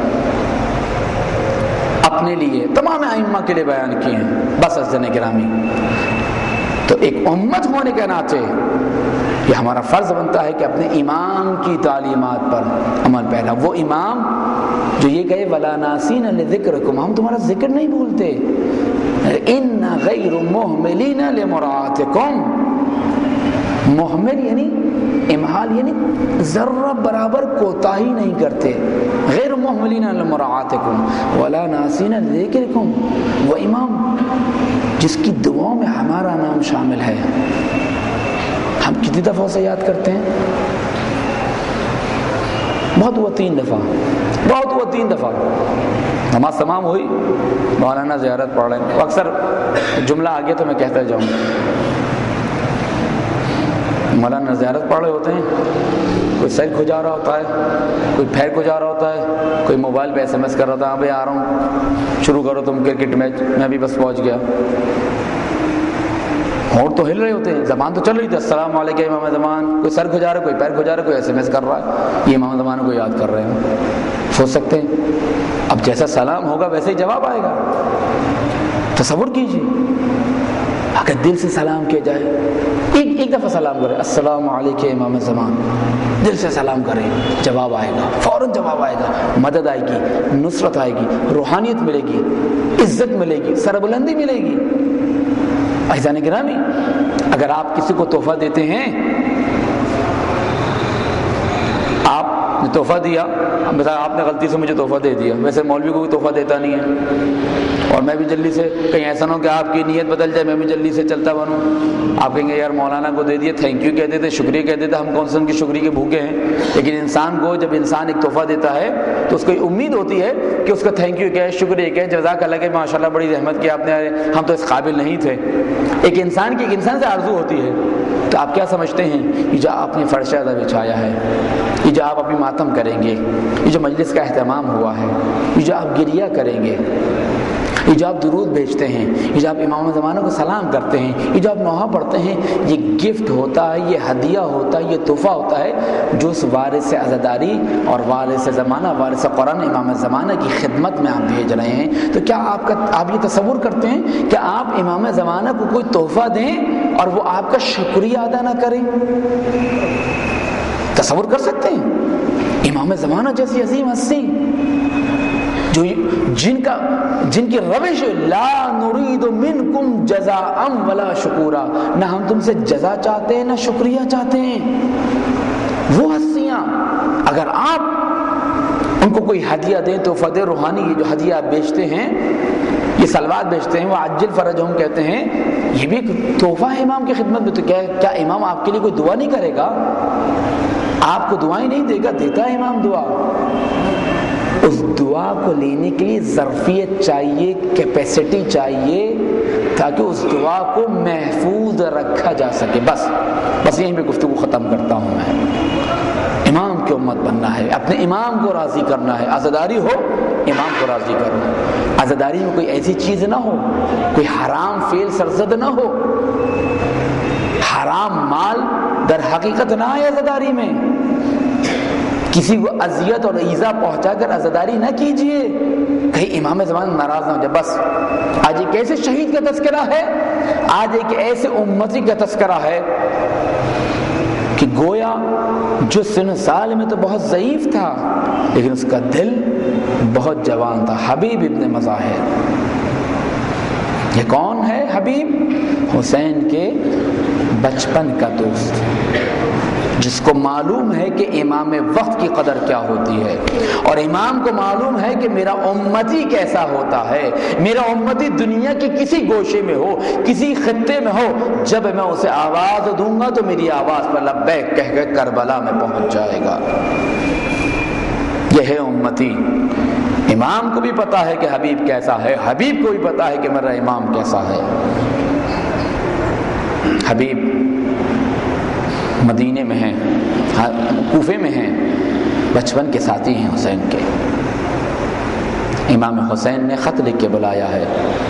[SPEAKER 2] اپنے لیے، تمام ائمہ کے لیے بیان کی ہیں۔ بس عزیزان گرامی، تو ایک امت ہونے کے ناطے یہ ہمارا فرض بنتا ہے کہ اپنے امام کی تعلیمات پر عمل پیرا، وہ امام جو یہ کہے ولا ناسین لذکرکم، ہم تمہارا ذکر نہیں بھولتے، ان غیر محملین لمراعاتکم، محمل یعنی امحال یعنی ذرہ برابر کوتاہی نہیں کرتے، غیر محملین لمراعاتکم ولا ناسین لذکرکم، وہ امام جس کی دعاؤں میں ہمارا نام شامل ہے، ہم کتنی دفعہ اسے یاد کرتے ہیں؟ بہت ہوا 3 دفعہ، بہت ہوا 3 دفعہ۔ نماز تمام ہوئی، مولانا زیارت پڑھ رہے ہیں، اکثر جملہ آگے تو میں کہتا جاؤں، مولانا زیارت پڑھ رہے ہوتے ہیں، کوئی سر کھجا رہا ہوتا ہے، کوئی پیر کھجا رہا ہوتا ہے، کوئی موبائل پہ SMS کر رہا تھا، ہاں بھائی آ رہا ہوں، شروع کرو تم کرکٹ میچ، میں بھی بس پہنچ گیا۔ ہونٹ تو ہل رہے ہوتے ہیں، زبان تو چل رہی تھی، السلام علیکم امام زمان، کوئی سر کھجا رہا ہے، کوئی پیر کھجا رہا ہے، کوئی SMS کر رہا ہے، یہ امام زمان کو یاد کر رہے ہیں۔ سوچ سکتے ہیں اب جیسا سلام ہوگا ویسے ہی جواب آئے گا، تصور کیجیے اگر دل سے سلام کیا جائے، ایک دفعہ سلام کرے، السلام علیکم امام زمان، دل سے سلام کرے، جواب آئے گا، فوراً جواب آئے گا، مدد آئے گی، نصرت آئے گی، روحانیت ملے گی، عزت ملے گی، سربلندی ملے گی۔ عزیزان گرامی، اگر آپ کسی کو تحفہ دیتے ہیں، آپ نے تحفہ دیا، مثلا آپ نے غلطی سے مجھے تحفہ دے دیا، ویسے مولوی کو بھی تحفہ دیتا نہیں ہے، اور میں بھی جلدی سے، کہیں ایسا نہ ہو کہ آپ کی نیت بدل جائے، میں بھی جلدی سے چلتا بنوں، آپ کہیں گے یار مولانا کو دے دیے، تھینک یو کہہ دیتے، شکریہ کہہ دیتے، ہم کون سے ان کے شکریہ کے بھوکے ہیں۔ لیکن انسان کو جب انسان ایک تحفہ دیتا ہے تو اس کو امید ہوتی ہے کہ اس کا تھینک یو کہے، شکریہ کہے، جزاک اللہ کہ ماشاء اللہ بڑی رحمت کی آپ نے، ہم تو اس قابل نہیں تھے۔ ایک انسان کی ایک انسان سے آرزو ہوتی ہے۔ تو آپ کیا سمجھتے ہیں، یہ جو آپ نے فرش ادا بچھایا ہے، یہ جو آپ اپنی ماتم کریں گے، یہ جو مجلس کا اہتمام ہوا ہے، یہ جو آپ گریہ کریں گے، یہ جو آپ درود بھیجتے ہیں، یہ جو آپ امام زمانہ کو سلام کرتے ہیں، یہ جو آپ نوحہ پڑھتے ہیں، یہ گفٹ ہوتا ہے، یہ ہدیہ ہوتا ہے، یہ تحفہ ہوتا ہے جو اس وارث عزاداری اور وارث زمانہ، وارث قرآن امام زمانہ کی خدمت میں آپ بھیج رہے ہیں۔ تو کیا آپ یہ تصور کرتے ہیں کہ آپ امام زمانہ کو کوئی تحفہ دیں اور وہ آپ کا شکریہ ادا نہ کریں؟ تصور کر سکتے ہیں امام زمانہ جیسی عظیم ہستی جو جن کی روش لا نرید منکم جزاء ولا شکورا، نہ ہم تم سے جزا چاہتے ہیں نہ شکریہ چاہتے ہیں، وہ ہستیاں اگر آپ ان کو کوئی ہدیہ دیں، تحفہ دیں روحانی، یہ جو ہدیہ آپ بیچتے ہیں، یہ سلوات بیچتے ہیں، وہ عجل فرجہم کہتے ہیں، یہ بھی ایک تحفہ ہے امام کی خدمت میں۔ تو کیا امام آپ کے لیے کوئی دعا نہیں کرے گا؟ آپ کو دعائیں نہیں دے گا، دیتا ہے امام دعا۔ اس دعا کو لینے کے لیے ظرفیت چاہیے، کیپیسٹی چاہیے، تاکہ اس دعا کو محفوظ رکھا جا سکے۔ بس یہیں پہ گفتگو ختم کرتا ہوں میں۔ امام کی امت بننا ہے، اپنے امام کو راضی کرنا ہے، عزاداری ہو امام کو راضی کرو، عزاداری میں کوئی ایسی چیز نہ ہو، کوئی حرام فعل سرزد نہ ہو، حرام مال در حقیقت نہ آئے عزاداری میں، کسی کو اذیت اور ایذا پہنچا کر عزاداری نہ کیجیے، کہیں امام زمان ناراض نہ ہو جائے۔ بس آج ایک ایسے شہید کا تذکرہ ہے، آج ایک ایسے امتی کا تذکرہ ہے کہ گویا جو سن سال میں تو بہت ضعیف تھا لیکن اس کا دل بہت جوان تھا، حبیب ابن مظاہر۔ یہ کون ہے حبیب؟ حسین کے بچپن کا دوست، جس کو معلوم ہے کہ امام وقت کی قدر کیا ہوتی ہے، اور امام کو معلوم ہے کہ میرا امتی کیسا ہوتا ہے، میرا امتی دنیا کے کسی گوشے میں ہو، کسی خطے میں ہو، جب میں اسے آواز دوں گا تو میری آواز پر لبیک کہہ کے کربلا میں پہنچ جائے گا۔ یہ ہے امتی۔ امام کو بھی پتا ہے کہ حبیب کیسا ہے، حبیب کو بھی پتا ہے کہ میرا امام کیسا ہے۔ حبیب مدینے میں ہیں، کوفے میں ہیں، بچپن کے ساتھی ہیں حسین کے۔ امام حسین نے خط لکھ کے بلایا ہے،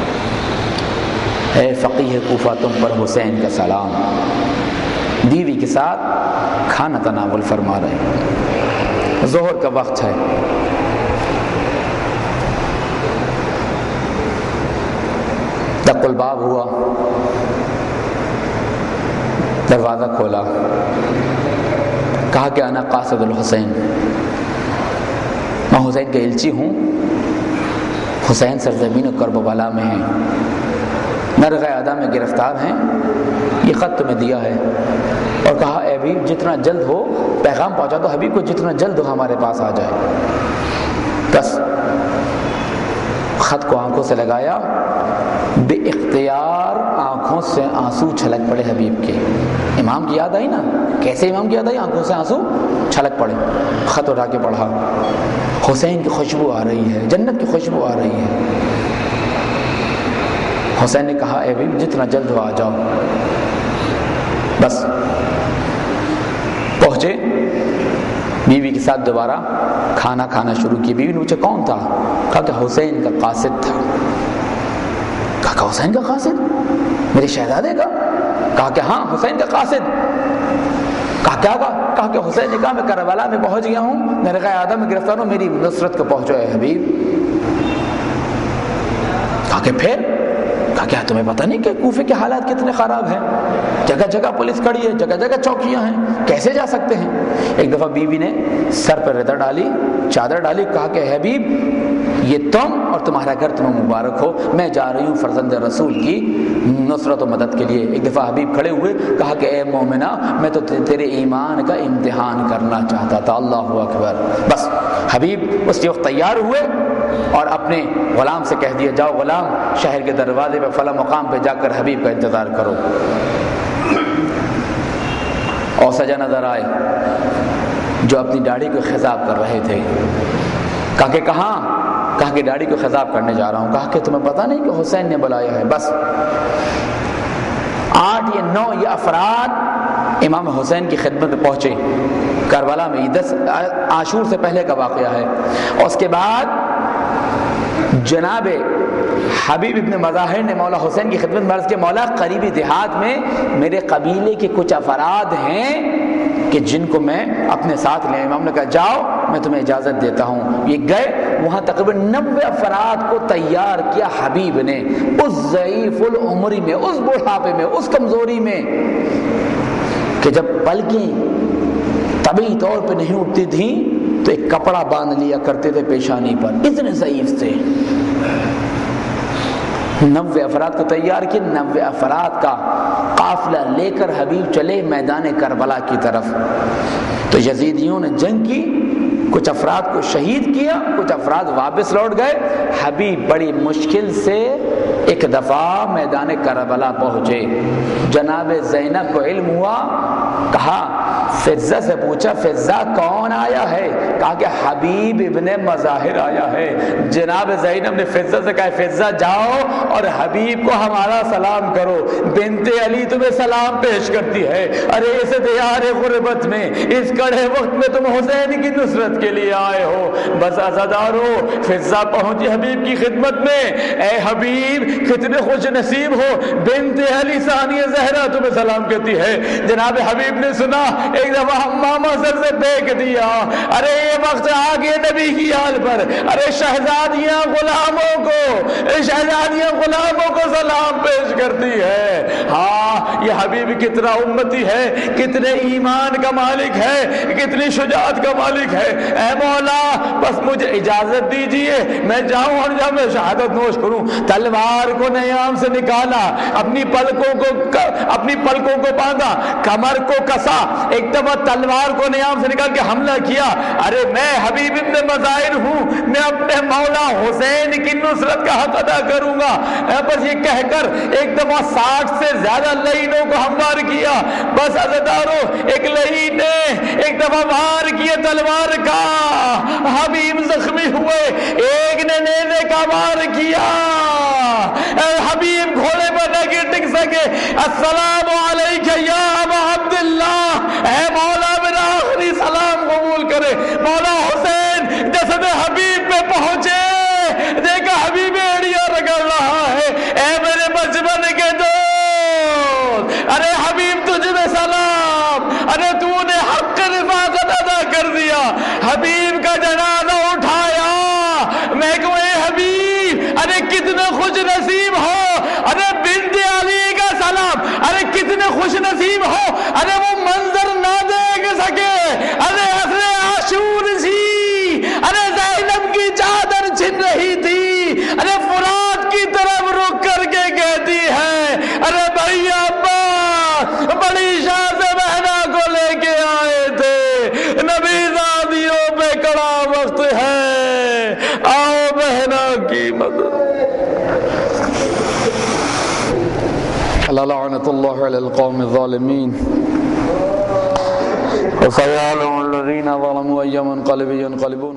[SPEAKER 2] اے فقیہ کوفہ تم پر حسین کا سلام۔ بیوی کے ساتھ کھانا تناول فرما رہے ہیں، ظہر کا وقت ہے۔ دق الباب ہوا، دروازہ کھولا، کہا کہ انا قاصد الحسین، میں حسین کا الچی ہوں، حسین سرزمین کربلا میں ہیں، نرغ ادا میں گرفتار ہیں، یہ خط تمہیں دیا ہے۔ اور کہا اے حبیب جتنا جلد ہو پیغام پہنچا دو، حبیب کو جتنا جلد ہو ہمارے پاس آ جائے۔ بس خط کو آنکھوں سے لگایا، بے اختیار آنکھوں سے آنسو چھلک پڑے حبیب کے۔ امام کی یاد آئی نا، کیسے امام کی یاد آئی؟ آنکھوں سے آنسو چھلک پڑے۔ خط اٹھا کے پڑھا، حسین کی خوشبو آ رہی ہے، جنت کی خوشبو آ رہی ہے۔ حسین نے کہا اے حبیب جتنا جلد ہو آ جاؤ۔ بس پہنچے، بیوی کے ساتھ دوبارہ کھانا کھانا شروع کی۔ بیوی نے پوچھا کون تھا؟ کہا کہ حسین کا قاصد تھا۔ کہا کہ حسین کا قاصد؟ میرے شہزادے کا؟ کہا کہ ہاں حسین کا قاصد۔ کہا کیا کہا کہ حسین نے کہا میں کربلا میں پہنچ گیا ہوں، نرغ اعدام میں گرفتار ہوں، میری نصرت کو پہنچو اے حبیب۔ کہا کہ پھر؟ کہا کیا تمہیں پتہ نہیں کہ کوفے کے حالات کتنے خراب ہیں، جگہ جگہ پولیس کھڑی ہے، جگہ جگہ چوکیاں ہیں، کیسے جا سکتے ہیں؟ ایک دفعہ بیوی نے سر پر ردا ڈالی، چادر ڈالی، کہا کہ حبیب یہ تم اور تمہارا گھر تمہیں مبارک ہو، میں جا رہی ہوں فرزند رسول کی نصرت و مدد کے لیے۔ ایک دفعہ حبیب کھڑے ہوئے، کہا کہ اے مومنہ میں تو تیرے ایمان کا امتحان کرنا چاہتا تھا۔ اللہ اکبر۔ بس حبیب اس وقت تیار ہوئے اور اپنے غلام سے کہہ دیا جاؤ غلام شہر کے دروازے پہ فلاں مقام پہ جا کر حبیب کا انتظار کرو۔ اور سجا نظر آئے جو اپنی داڑھی کو خضاب کر رہے تھے۔ کہا کہ کہاں؟ کہا کہ داڑھی کو خضاب کرنے جا رہا ہوں۔ کہا کہ تمہیں پتہ نہیں کہ حسین نے بلایا ہے؟ بس 8 یا 9 یہ افراد امام حسین کی خدمت میں پہنچے کربلا میں۔ 10 عاشور سے پہلے کا واقعہ ہے۔ اور اس کے بعد جناب حبیب ابن مظاہر نے مولا حسین کی خدمت میں عرض کہ مولا قریبی دیہات میں میرے قبیلے کے کچھ افراد ہیں کہ جن کو میں اپنے ساتھ لے۔ امام نے کہا جاؤ میں تمہیں اجازت دیتا ہوں۔ یہ گئے، وہاں تقریباً 90 افراد کو تیار کیا حبیب نے، اس ضعیف العمری میں، اس بڑھاپے میں، اس کمزوری میں کہ جب پلکیں طبیعی طور پہ نہیں اٹھتی تھیں تو ایک کپڑا باندھ لیا کرتے تھے پیشانی پر، اتنے ضعیف تھے۔ 90 افراد کو تیار کیے، 90 افراد کا قافلہ لے کر حبیب چلے میدان کربلا کی طرف۔ تو یزیدیوں نے جنگ کی، کچھ افراد کو شہید کیا، کچھ افراد واپس لوٹ گئے۔ حبیب بڑی مشکل سے ایک دفعہ میدان کربلا پہنچے۔ جناب زینب کو علم ہوا، کہا فضہ سے پوچھا فضہ کون آیا ہے؟ کہا کہ حبیب ابن مظاہر آیا ہے۔ جناب زینب نے فضہ سے کہا فضہ جاؤ اور حبیب کو ہمارا سلام کرو، بنت علی تمہیں سلام پیش کرتی ہے۔ ارے اس دیار غربت میں، اس کڑے وقت میں تم حسین کی نصرت کے لیے آئے ہو۔ بس عزادارو، فضہ پہنچی حبیب کی خدمت میں، اے حبیب کتنے خوش نصیب ہو، بنت علی ثانیہ زہرا تمہیں سلام کرتی ہے۔ جناب حبیب نے سنا، ایک دفعہ حمام سر سے پھینک دیا. ارے یہ وقت آ گیا نبی کی حال پر. ارے شہزادیاں غلاموں کو سلام پیش کرتی ہے. ہاں یہ حبیب کتنا امتی ہے, کتنے ایمان کا مالک ہے, کتنی شجاعت کا مالک ہے. اے مولا بس مجھے اجازت دیجئے میں جاؤں اور جب میں شہادت نوش کروں. تلوار کو نیام سے نکالا, اپنی پلکوں کو باندھا, کمر کو کسا, ایک دفعہ تلوار کو نیام سے نکال کے حملہ کیا. ارے میں حبیب ابن مظاہر ہوں, میں اپنے مولا حسین کی نصرت کا حق ادا کروں گا. بس یہ کہہ کر ایک دفعہ 60 سے زیادہ لعینوں کو ہموار کیا. بس عزیزانو ایک لعین نے ایک دفعہ وار کیا تلوار کا, حبیب زخمی ہوئے. ایک نے نیزے کا وار کیا, حبیب گھوڑے پر نہ ٹک سکے. السلام علیکہ یا ابا عبداللہ, اے مولا میرا آخری سلام قبول کرے. مولا حسین جسد حبیب پہ پہنچے, دیکھا حبیب ایڑیاں رگڑ رہا ہے. اے میرے بچپن کے دوست, ارے حبیب تجھ میں سلام, ارے تو نے حق رفاقت ادا کر دیا. حبیب کا جنازہ اٹھایا. میں کہوں اے حبیب, ارے کتنے خوش نصیب ہو, ارے بنت علی کا سلام, ارے کتنے خوش نصیب ہو, ارے وہ منظر نہ دیکھ سکے. ارے اصل عاشور سی, ارے زینب کی چادر چھن رہی تھی, ارے فرات کی طرف رک کر کے کہتی ہے, ارے بھیا ابا بڑی شاہ سے بہنا کو لے کے آئے تھے, نبی زادیوں پہ کڑا وقت ہے, آؤ بہنا کی مدد. لعنت اللہ علی القوم الظالمین وسيعلم الذين ظلموا أي منقلب ينقلبون.